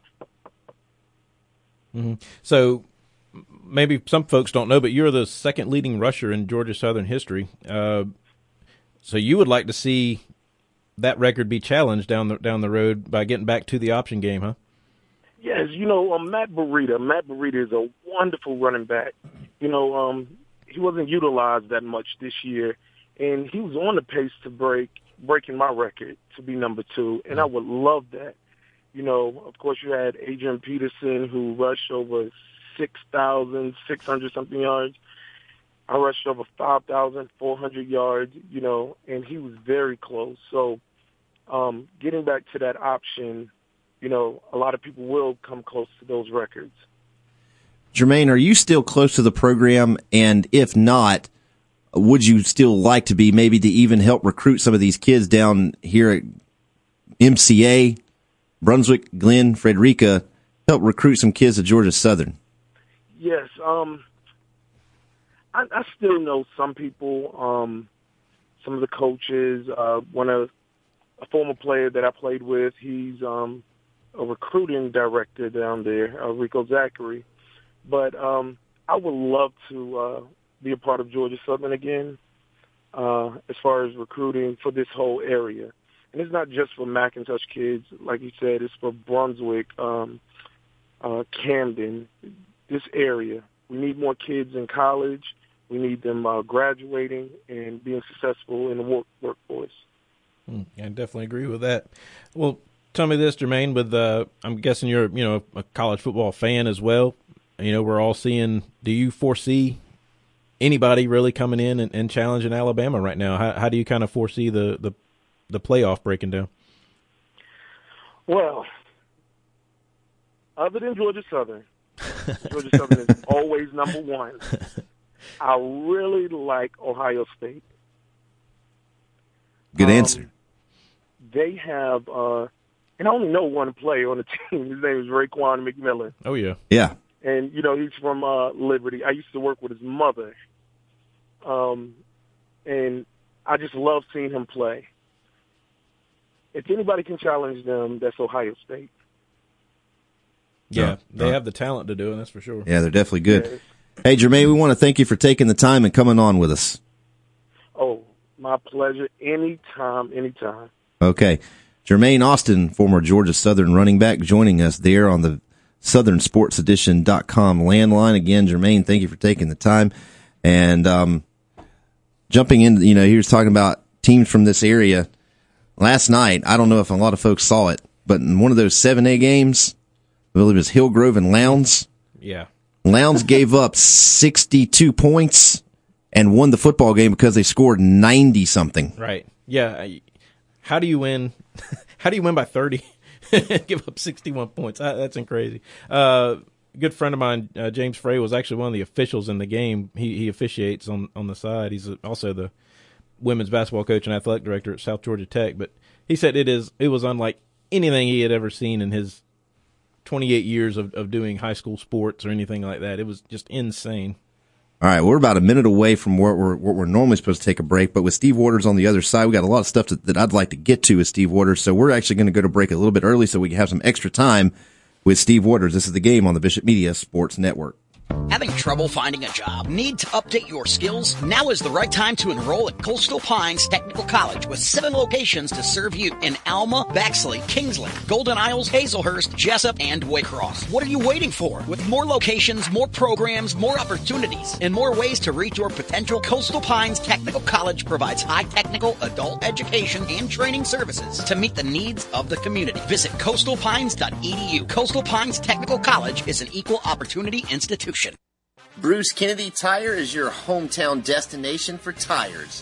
Mm-hmm. So maybe some folks don't know, but you're the second leading rusher in Georgia Southern history. Uh, so you would like to see that record be challenged down the down the road by getting back to the option game, huh? Yes, you know, um, Matt Burita. Matt Burita is a wonderful running back. You know, um, he wasn't utilized that much this year, and he was on the pace to break breaking my record to be number two, and I would love that. You know, of course, you had Adrian Peterson, who rushed over six thousand six hundred something yards. I rushed over five thousand four hundred yards, you know, and he was very close. So um, getting back to that option, you know, a lot of people will come close to those records. Jermaine, are you still close to the program? And if not, would you still like to be, maybe to even help recruit some of these kids down here at M C A, Brunswick, Glenn, Frederica, help recruit some kids at Georgia Southern? Yes, um, I, I still know some people, um, some of the coaches. Uh, one of a former player that I played with, he's um, a recruiting director down there, uh, Rico Zachary. But um, I would love to uh, be a part of Georgia Southern again uh, as far as recruiting for this whole area. And it's not just for McIntosh kids. Like you said, it's for Brunswick, um, uh, Camden, this area. We need more kids in college. We need them uh, graduating and being successful in the work- workforce. Mm, I definitely agree with that. Well, tell me this, Jermaine, with uh, I'm guessing you're you know a college football fan as well. You know, we're all seeing, do you foresee anybody really coming in and, and challenging Alabama right now? How, how do you kind of foresee the, the, the playoff breaking down? Well, other than Georgia Southern, Georgia Southern is always number one. I really like Ohio State. Good answer. Um, they have, uh, and I only know one player on the team. His name is Raekwon McMillan. Oh, yeah. Yeah. And, you know, he's from uh, Liberty. I used to work with his mother. Um, and I just love seeing him play. If anybody can challenge them, that's Ohio State. Yeah, No, they no. have the talent to do it, that's for sure. Yeah, they're definitely good. Yes. Hey, Jermaine, we want to thank you for taking the time and coming on with us. Oh, my pleasure. Anytime, anytime. Okay. Jermaine Austin, former Georgia Southern running back, joining us there on the Southern Sports Edition dot com landline. Again, Jermaine, thank you for taking the time. And um, jumping in, you know, he was talking about teams from this area. Last night, I don't know if a lot of folks saw it, but in one of those seven A games, I believe it was Hillgrove and Lowndes. Yeah. Lowndes gave up sixty-two points and won the football game because they scored ninety something. Right. Yeah. I- How do you win? How do you win by thirty? Give up sixty-one points. Uh, That's crazy. Uh, good friend of mine, uh, James Frey, was actually one of the officials in the game. He he officiates on, on the side. He's also the women's basketball coach and athletic director at South Georgia Tech. But he said it is it was unlike anything he had ever seen in his twenty-eight years of, of doing high school sports or anything like that. It was just insane. All right, we're about a minute away from where we're, where we're normally supposed to take a break, but with Steve Waters on the other side, we got a lot of stuff that, that I'd like to get to with Steve Waters, so we're actually going to go to break a little bit early so we can have some extra time with Steve Waters. This is The Game on the Bishop Media Sports Network. Having trouble finding a job? Need to update your skills? Now is the right time to enroll at Coastal Pines Technical College with seven locations to serve you in Alma, Bexley, Kingsley, Golden Isles, Hazelhurst, Jessup, and Waycross. What are you waiting for? With more locations, more programs, more opportunities, and more ways to reach your potential, Coastal Pines Technical College provides high technical adult education and training services to meet the needs of the community. Visit coastal pines dot e d u. Coastal Pines Technical College is an equal opportunity institution. Bruce Kennedy Tire is your hometown destination for tires.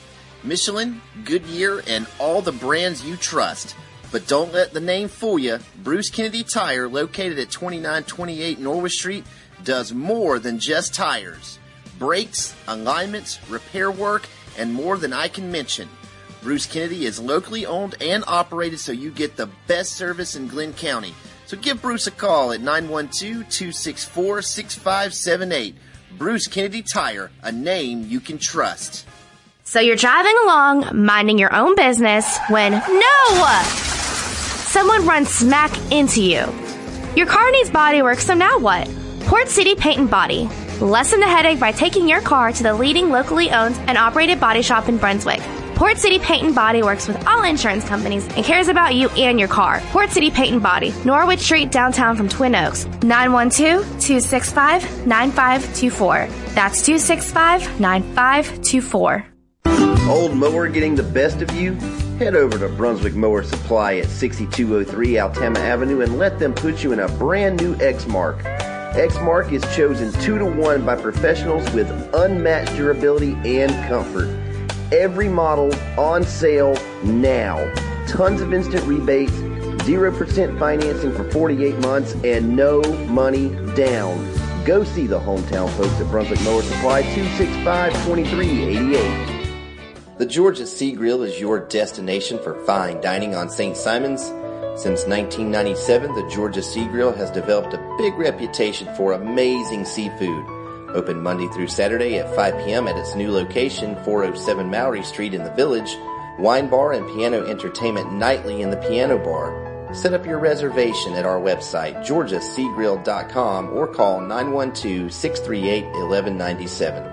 Michelin, Goodyear, and all the brands you trust. But don't let the name fool you. Bruce Kennedy Tire, located at twenty-nine twenty-eight Norwood Street, does more than just tires. Brakes, alignments, repair work, and more than I can mention. Bruce Kennedy is locally owned and operated, so you get the best service in Glenn County. So give Bruce a call at nine one two, two six four, six five seven eight. Bruce Kennedy Tire, a name you can trust. So you're driving along, minding your own business, when no! Someone runs smack into you. Your car needs body work, so now what? Port City Paint and Body. Lessen the headache by taking your car to the leading locally owned and operated body shop in Brunswick. Port City Paint and Body works with all insurance companies and cares about you and your car. Port City Paint and Body, Norwood Street, downtown from Twin Oaks. nine one two, two six five, nine five two four. That's two six five, nine five two four. Old mower getting the best of you? Head over to Brunswick Mower Supply at sixty-two oh three Altama Avenue and let them put you in a brand new X-Mark. X-Mark is chosen two to one by professionals with unmatched durability and comfort. Every model on sale now. Tons of instant rebates, zero percent financing for forty-eight months, and no money down. Go see the hometown folks at Brunswick Mower Supply, two six five, two three eight eight. The Georgia Sea Grill is your destination for fine dining on Saint Simons. Since nineteen ninety-seven, the Georgia Sea Grill has developed a big reputation for amazing seafood. Open Monday through Saturday at five p.m. at its new location, four oh seven Mallory Street in the Village. Wine bar and piano entertainment nightly in the piano bar. Set up your reservation at our website, georgia sea grill dot com, or call nine one two, six three eight, one one nine seven.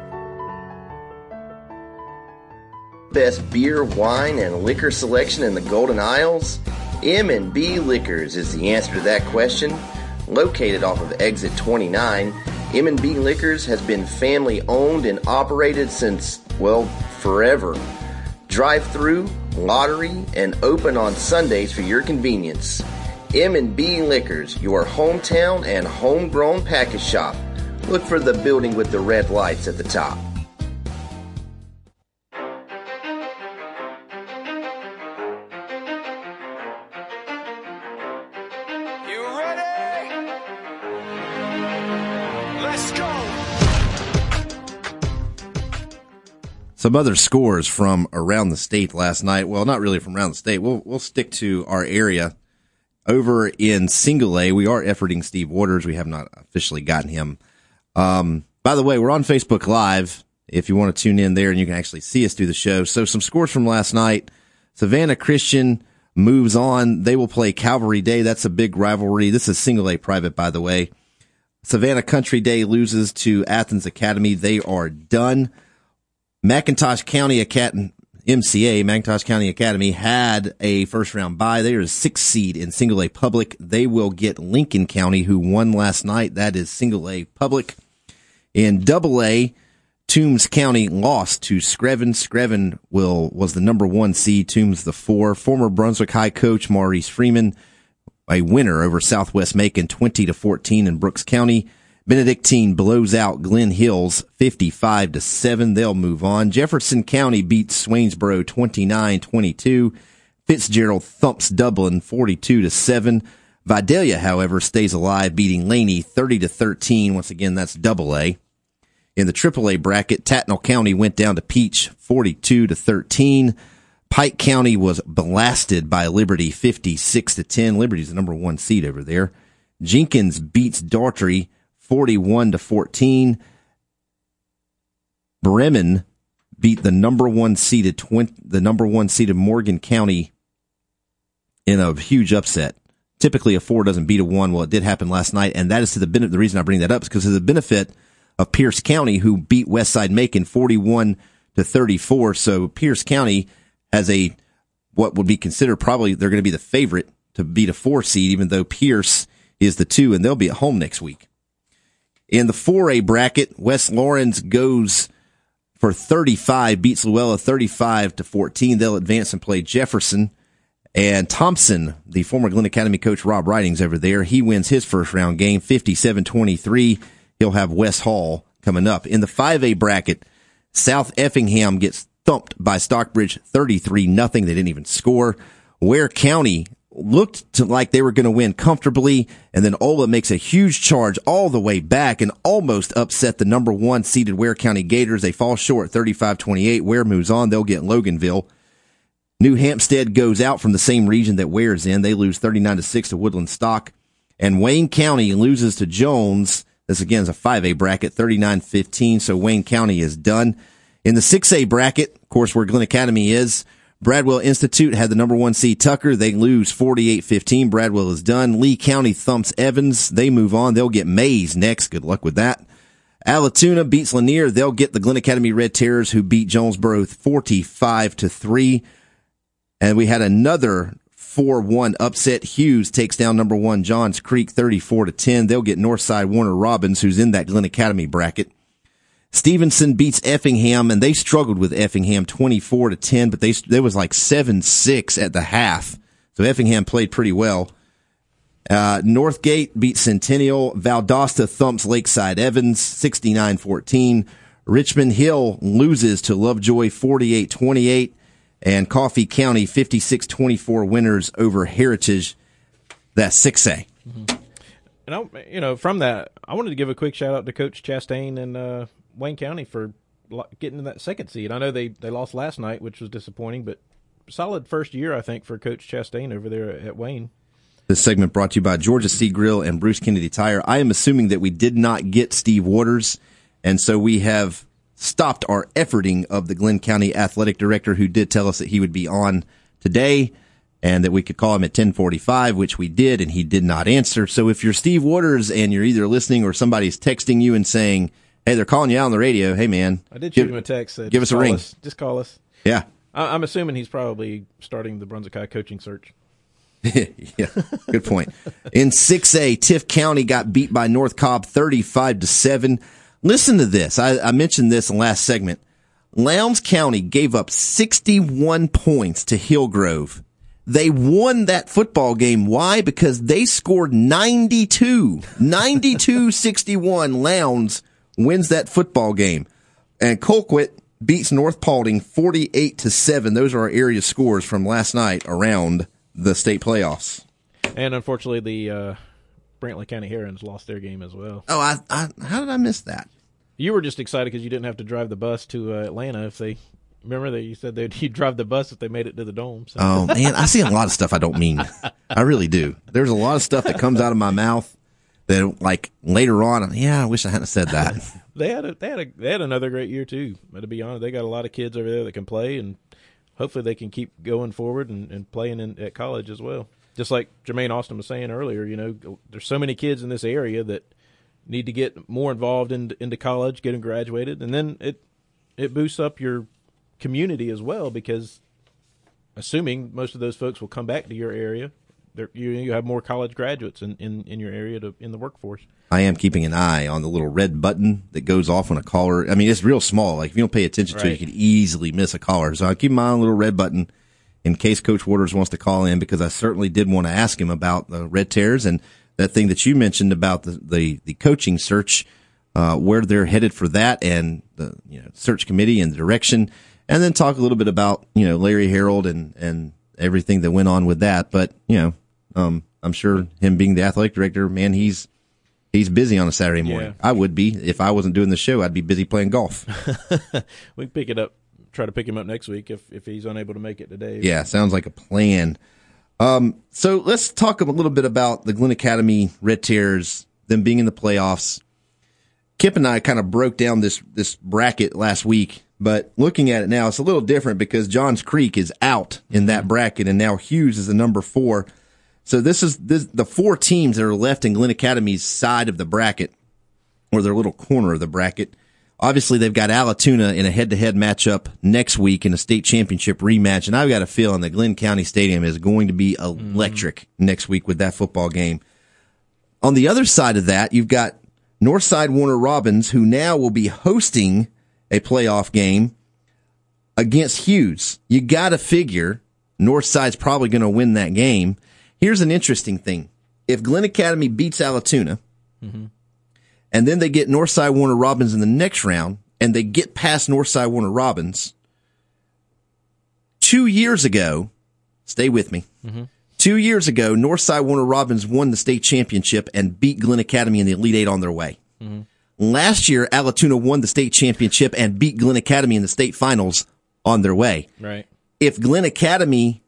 Best beer, wine, and liquor selection in the Golden Isles? M and B Liquors is the answer to that question. Located off of Exit twenty-nine, M and B Liquors has been family owned and operated since, well, forever. Drive-through, lottery, and open on Sundays for your convenience. M and B Liquors, your hometown and homegrown package shop. Look for the building with the red lights at the top. Some other scores from around the state last night. Well, not really from around the state. We'll we'll stick to our area. Over in Single A, we are efforting Steve Waters. We have not officially gotten him. Um, by the way, we're on Facebook Live if you want to tune in there, and you can actually see us do the show. So some scores from last night. Savannah Christian moves on. They will play Calvary Day. That's a big rivalry. This is Single A private, by the way. Savannah Country Day loses to Athens Academy. They are done. McIntosh County Academy, M C A, McIntosh County Academy, had a first round bye. They are a sixth seed in Single A Public. They will get Lincoln County, who won last night. That is Single A Public. In Double A, Toombs County lost to Screven. Screven will, was the number one seed, Toombs the four. Former Brunswick High coach Maurice Freeman, a winner over Southwest Macon, twenty to fourteen in Brooks County. Benedictine blows out Glen Hills fifty-five to seven. They'll move on. Jefferson County beats Swainsboro twenty-nine twenty-two. Fitzgerald thumps Dublin forty-two to seven. Vidalia, however, stays alive, beating Laney thirty to thirteen. Once again, that's Double A. In the Triple A bracket, Tattnall County went down to Peach forty-two to thirteen. Pike County was blasted by Liberty fifty-six to ten. Liberty's the number one seed over there. Jenkins beats Daughtry forty-one to fourteen. Bremen beat the number one seeded twenty, the number one seeded Morgan County in a huge upset. Typically, a four doesn't beat a one. Well, it did happen last night, and that is to the benefit. The reason I bring that up is because of the benefit of Pierce County, who beat Westside Macon forty-one to thirty-four. So Pierce County has a what would be considered probably they're going to be the favorite to beat a four seed, even though Pierce is the two, and they'll be at home next week. In the four A bracket, West Lawrence goes for thirty-five, beats Luella thirty-five to fourteen. They'll advance and play Jefferson. And Thompson, the former Glenn Academy coach Rob Ridings over there, he wins his first round game fifty-seven twenty-three. He'll have West Hall coming up. In the five A bracket, South Effingham gets thumped by Stockbridge thirty-three nothing. They didn't even score. Ware County looked to like they were going to win comfortably, and then Ola makes a huge charge all the way back and almost upset the number one seeded Ware County Gators. They fall short thirty-five twenty-eight. Ware moves on. They'll get Loganville. New Hampstead goes out from the same region that Ware's in. They lose thirty-nine to six to Woodland Stock. And Wayne County loses to Jones. This again is a five A bracket, thirty-nine fifteen. So Wayne County is done. In the six A bracket, of course, where Glenn Academy is, Bradwell Institute had the number one seed Tucker. They lose forty-eight fifteen. Bradwell is done. Lee County thumps Evans. They move on. They'll get Mays next. Good luck with that. Alatoona beats Lanier. They'll get the Glenn Academy Red Terrors, who beat Jonesboro forty-five to three. And we had another four one upset. Hughes takes down number one Johns Creek thirty-four to ten. They'll get Northside Warner Robins, who's in that Glenn Academy bracket. Stevenson beats Effingham, and they struggled with Effingham twenty-four to ten, but they there was like seven six at the half. So Effingham played pretty well. Uh, Northgate beats Centennial. Valdosta thumps Lakeside Evans sixty-nine fourteen. Richmond Hill loses to Lovejoy forty-eight twenty-eight. And Coffee County fifty-six twenty-four winners over Heritage. That's six A. Mm-hmm. And I, you know, from that, I wanted to give a quick shout out to Coach Chastain and uh, Wayne County for getting that second seed. I know they, they lost last night, which was disappointing, but solid first year, I think, for Coach Chastain over there at Wayne. This segment brought to you by Georgia Sea Grill and Bruce Kennedy Tire. I am assuming that we did not get Steve Waters, and so we have stopped our efforting of the Glenn County athletic director, who did tell us that he would be on today and that we could call him at ten forty-five, which we did, and he did not answer. So if you're Steve Waters and you're either listening or somebody's texting you and saying, hey, they're calling you out on the radio, hey, man. I did shoot give, him a text. Said, give us a ring. Us. Just call us. Yeah. I, I'm assuming he's probably starting the Brunswick High coaching search. Yeah, good point. In six A, Tiff County got beat by North Cobb thirty-five to seven. Listen to this. I, I mentioned this in the last segment. Lowndes County gave up sixty-one points to Hillgrove. They won that football game. Why? Because they scored ninety-two. ninety-two sixty-one. Lowndes wins that football game. And Colquitt beats North Paulding forty-eight to seven. Those are our area scores from last night around the state playoffs. And unfortunately, the uh, Brantley County Herons lost their game as well. Oh, I, I how did I miss that? You were just excited because you didn't have to drive the bus to uh, Atlanta. If they remember that you said that you'd drive the bus if they made it to the Dome. So. Oh man, I see a lot of stuff I don't mean. I really do. There's a lot of stuff that comes out of my mouth that, like later on, yeah, I wish I hadn't said that. they had a, they had a, they had another great year too. But to be honest, they got a lot of kids over there that can play, and hopefully they can keep going forward and, and playing in, at college as well. Just like Jermaine Austin was saying earlier, you know, there's so many kids in this area that need to get more involved in, into college, get them graduated, and then it it boosts up your community as well, because assuming most of those folks will come back to your area, you you have more college graduates in, in, in your area to in the workforce. I am keeping an eye on the little red button that goes off on a caller. I mean, it's real small. Like if you don't pay attention right. to it, you could easily miss a caller. So I keep my eye on the little red button in case Coach Waters wants to call in, because I certainly did want to ask him about the Red Terrors and that thing that you mentioned about the, the, the coaching search, uh, where they're headed for that, and the you know search committee and the direction, and then talk a little bit about you know Larry Harold and, and everything that went on with that. But you know, um, I'm sure him being the athletic director, man, he's he's busy on a Saturday morning. Yeah. I would be if I wasn't doing the show. I'd be busy playing golf. We can pick it up. Try to pick him up next week if, if he's unable to make it today. Yeah, sounds like a plan. Um, so let's talk a little bit about the Glenn Academy Red Terrors, them being in the playoffs. Kip and I kind of broke down this, this bracket last week, but looking at it now, it's a little different because Johns Creek is out in that bracket, and now Hughes is the number four. So this is this, the four teams that are left in Glenn Academy's side of the bracket, or their little corner of the bracket. Obviously, they've got Alatoona in a head-to-head matchup next week in a state championship rematch, and I've got a feeling that Glenn County Stadium is going to be electric mm-hmm. next week with that football game. On the other side of that, you've got Northside Warner Robins, who now will be hosting a playoff game against Hughes. You got to figure Northside's probably going to win that game. Here's an interesting thing. If Glenn Academy beats Alatoona, mm-hmm. and then they get Northside Warner Robins in the next round, and they get past Northside Warner Robins, two years ago, stay with me. Mm-hmm. Two years ago, Northside Warner Robins won the state championship and beat Glenn Academy in the Elite Eight on their way. Mm-hmm. Last year, Allatoona won the state championship and beat Glenn Academy in the state finals on their way. Right. If Glenn Academy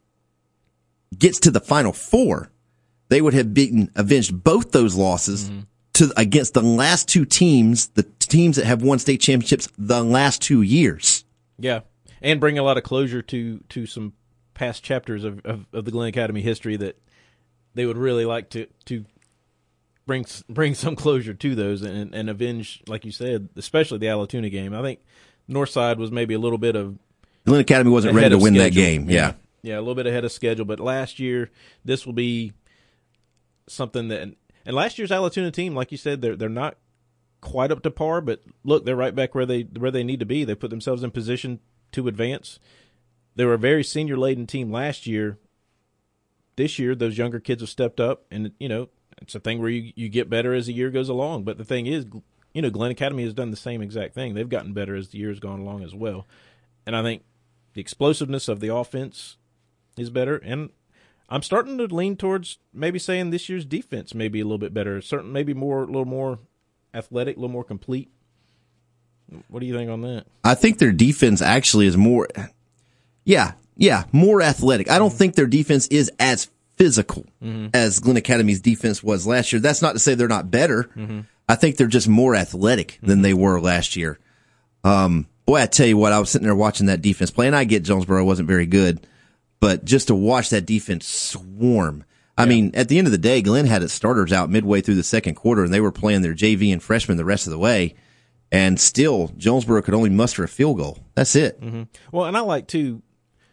gets to the Final Four, they would have beaten, avenged both those losses mm-hmm. to against the last two teams, the teams that have won state championships the last two years. Yeah, and bring a lot of closure to to some past chapters of, of, of the Glenn Academy history that they would really like to to bring bring some closure to those and, and avenge, like you said, especially the Allatoona game. I think Northside was maybe a little bit of Glenn Academy wasn't ready to win schedule. that game. Yeah. yeah, yeah, a little bit ahead of schedule. But last year, this will be something that, and last year's Allatoona team, like you said, they're they're not quite up to par, but look, they're right back where they where they need to be. They put themselves in position to advance. They were a very senior laden team last year. This year, those younger kids have stepped up, and you know it's a thing where you you get better as the year goes along. But the thing is, you know, Glenn Academy has done the same exact thing. They've gotten better as the year's gone along as well, and I think the explosiveness of the offense is better. And I'm starting to lean towards maybe saying this year's defense may be a little bit better, certain maybe more a little more athletic, a little more complete. What do you think on that? I think their defense actually is more, yeah, yeah, more athletic. I don't mm-hmm. think their defense is as physical mm-hmm. as Glenn Academy's defense was last year. That's not to say they're not better. Mm-hmm. I think they're just more athletic than mm-hmm. they were last year. Um, boy, I tell you what, I was sitting there watching that defense play, and I get Jonesboro wasn't very good, but just to watch that defense swarm. I yeah. mean, at the end of the day, Glenn had its starters out midway through the second quarter, and they were playing their J V and freshmen the rest of the way. And still, Jonesboro could only muster a field goal. That's it. Mm-hmm. Well, and I like, too,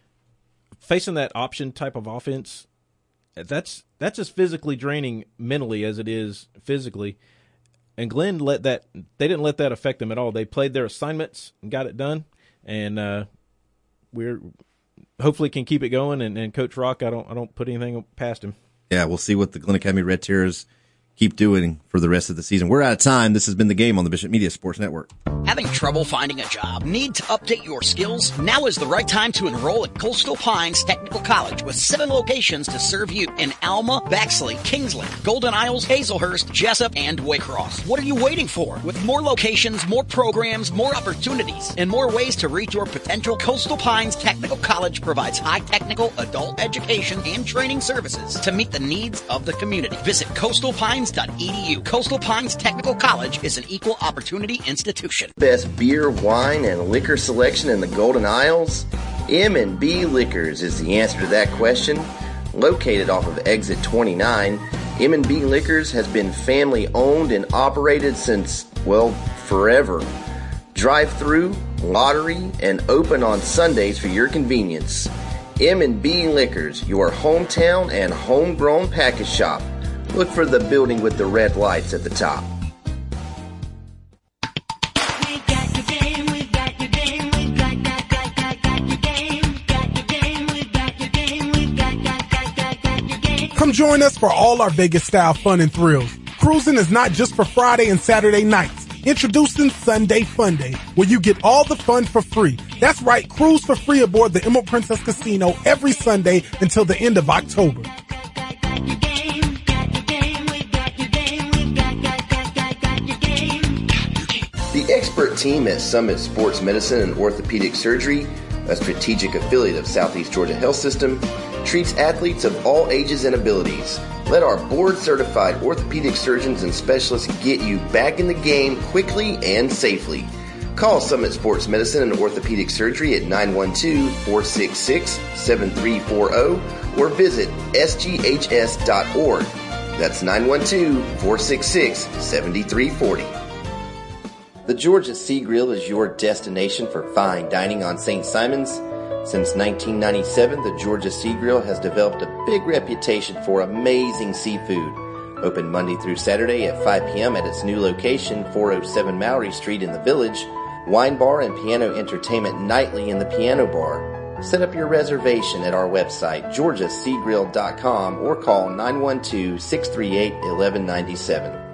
facing that option type of offense, that's that's as physically draining mentally as it is physically. And Glenn let that – they didn't let that affect them at all. They played their assignments and got it done. And uh, we're hopefully can keep it going. And, and Coach Rock, I don't I don't put anything past him. Yeah, we'll see what the Glenn Academy Red Terrors keep doing for the rest of the season. We're out of time. This has been The Game on the Bishop Media Sports Network. Having trouble finding a job? Need to update your skills? Now is the right time to enroll at Coastal Pines Technical College with seven locations to serve you in Alma, Bexley, Kingsland, Golden Isles, Hazelhurst, Jessup, and Waycross. What are you waiting for? With more locations, more programs, more opportunities, and more ways to reach your potential, Coastal Pines Technical College provides high technical adult education and training services to meet the needs of the community. Visit coastal pines dot e d u. Coastal Pines Technical College is an equal opportunity institution. Best beer, wine, and liquor selection in the Golden Isles? M and B Liquors is the answer to that question. Located off of Exit twenty-nine, M and B Liquors has been family owned and operated since, well, forever. Drive-through, lottery, and open on Sundays for your convenience. M and B Liquors, your hometown and homegrown package shop. Look for the building with the red lights at the top. Come join us for all our Vegas style fun and thrills. Cruising is not just for Friday and Saturday nights. Introducing Sunday Fun Day, where you get all the fun for free. That's right, cruise for free aboard the Emerald Princess Casino every Sunday until the end of October. The expert team at Summit Sports Medicine and Orthopedic Surgery, a strategic affiliate of Southeast Georgia Health System, treats athletes of all ages and abilities. Let our board-certified orthopedic surgeons and specialists get you back in the game quickly and safely. Call Summit Sports Medicine and Orthopedic Surgery at nine one two, four six six, seven three four zero or visit s g h s dot org. That's nine one two, four six six, seven three four zero. The Georgia Sea Grill is your destination for fine dining on Saint Simons. Since nineteen ninety-seven, the Georgia Sea Grill has developed a big reputation for amazing seafood. Open Monday through Saturday at five p.m. at its new location, four oh seven Mallory Street in the Village. Wine bar and piano entertainment nightly in the piano bar. Set up your reservation at our website, georgia sea grill dot com, or call nine one two, six three eight, one one nine seven.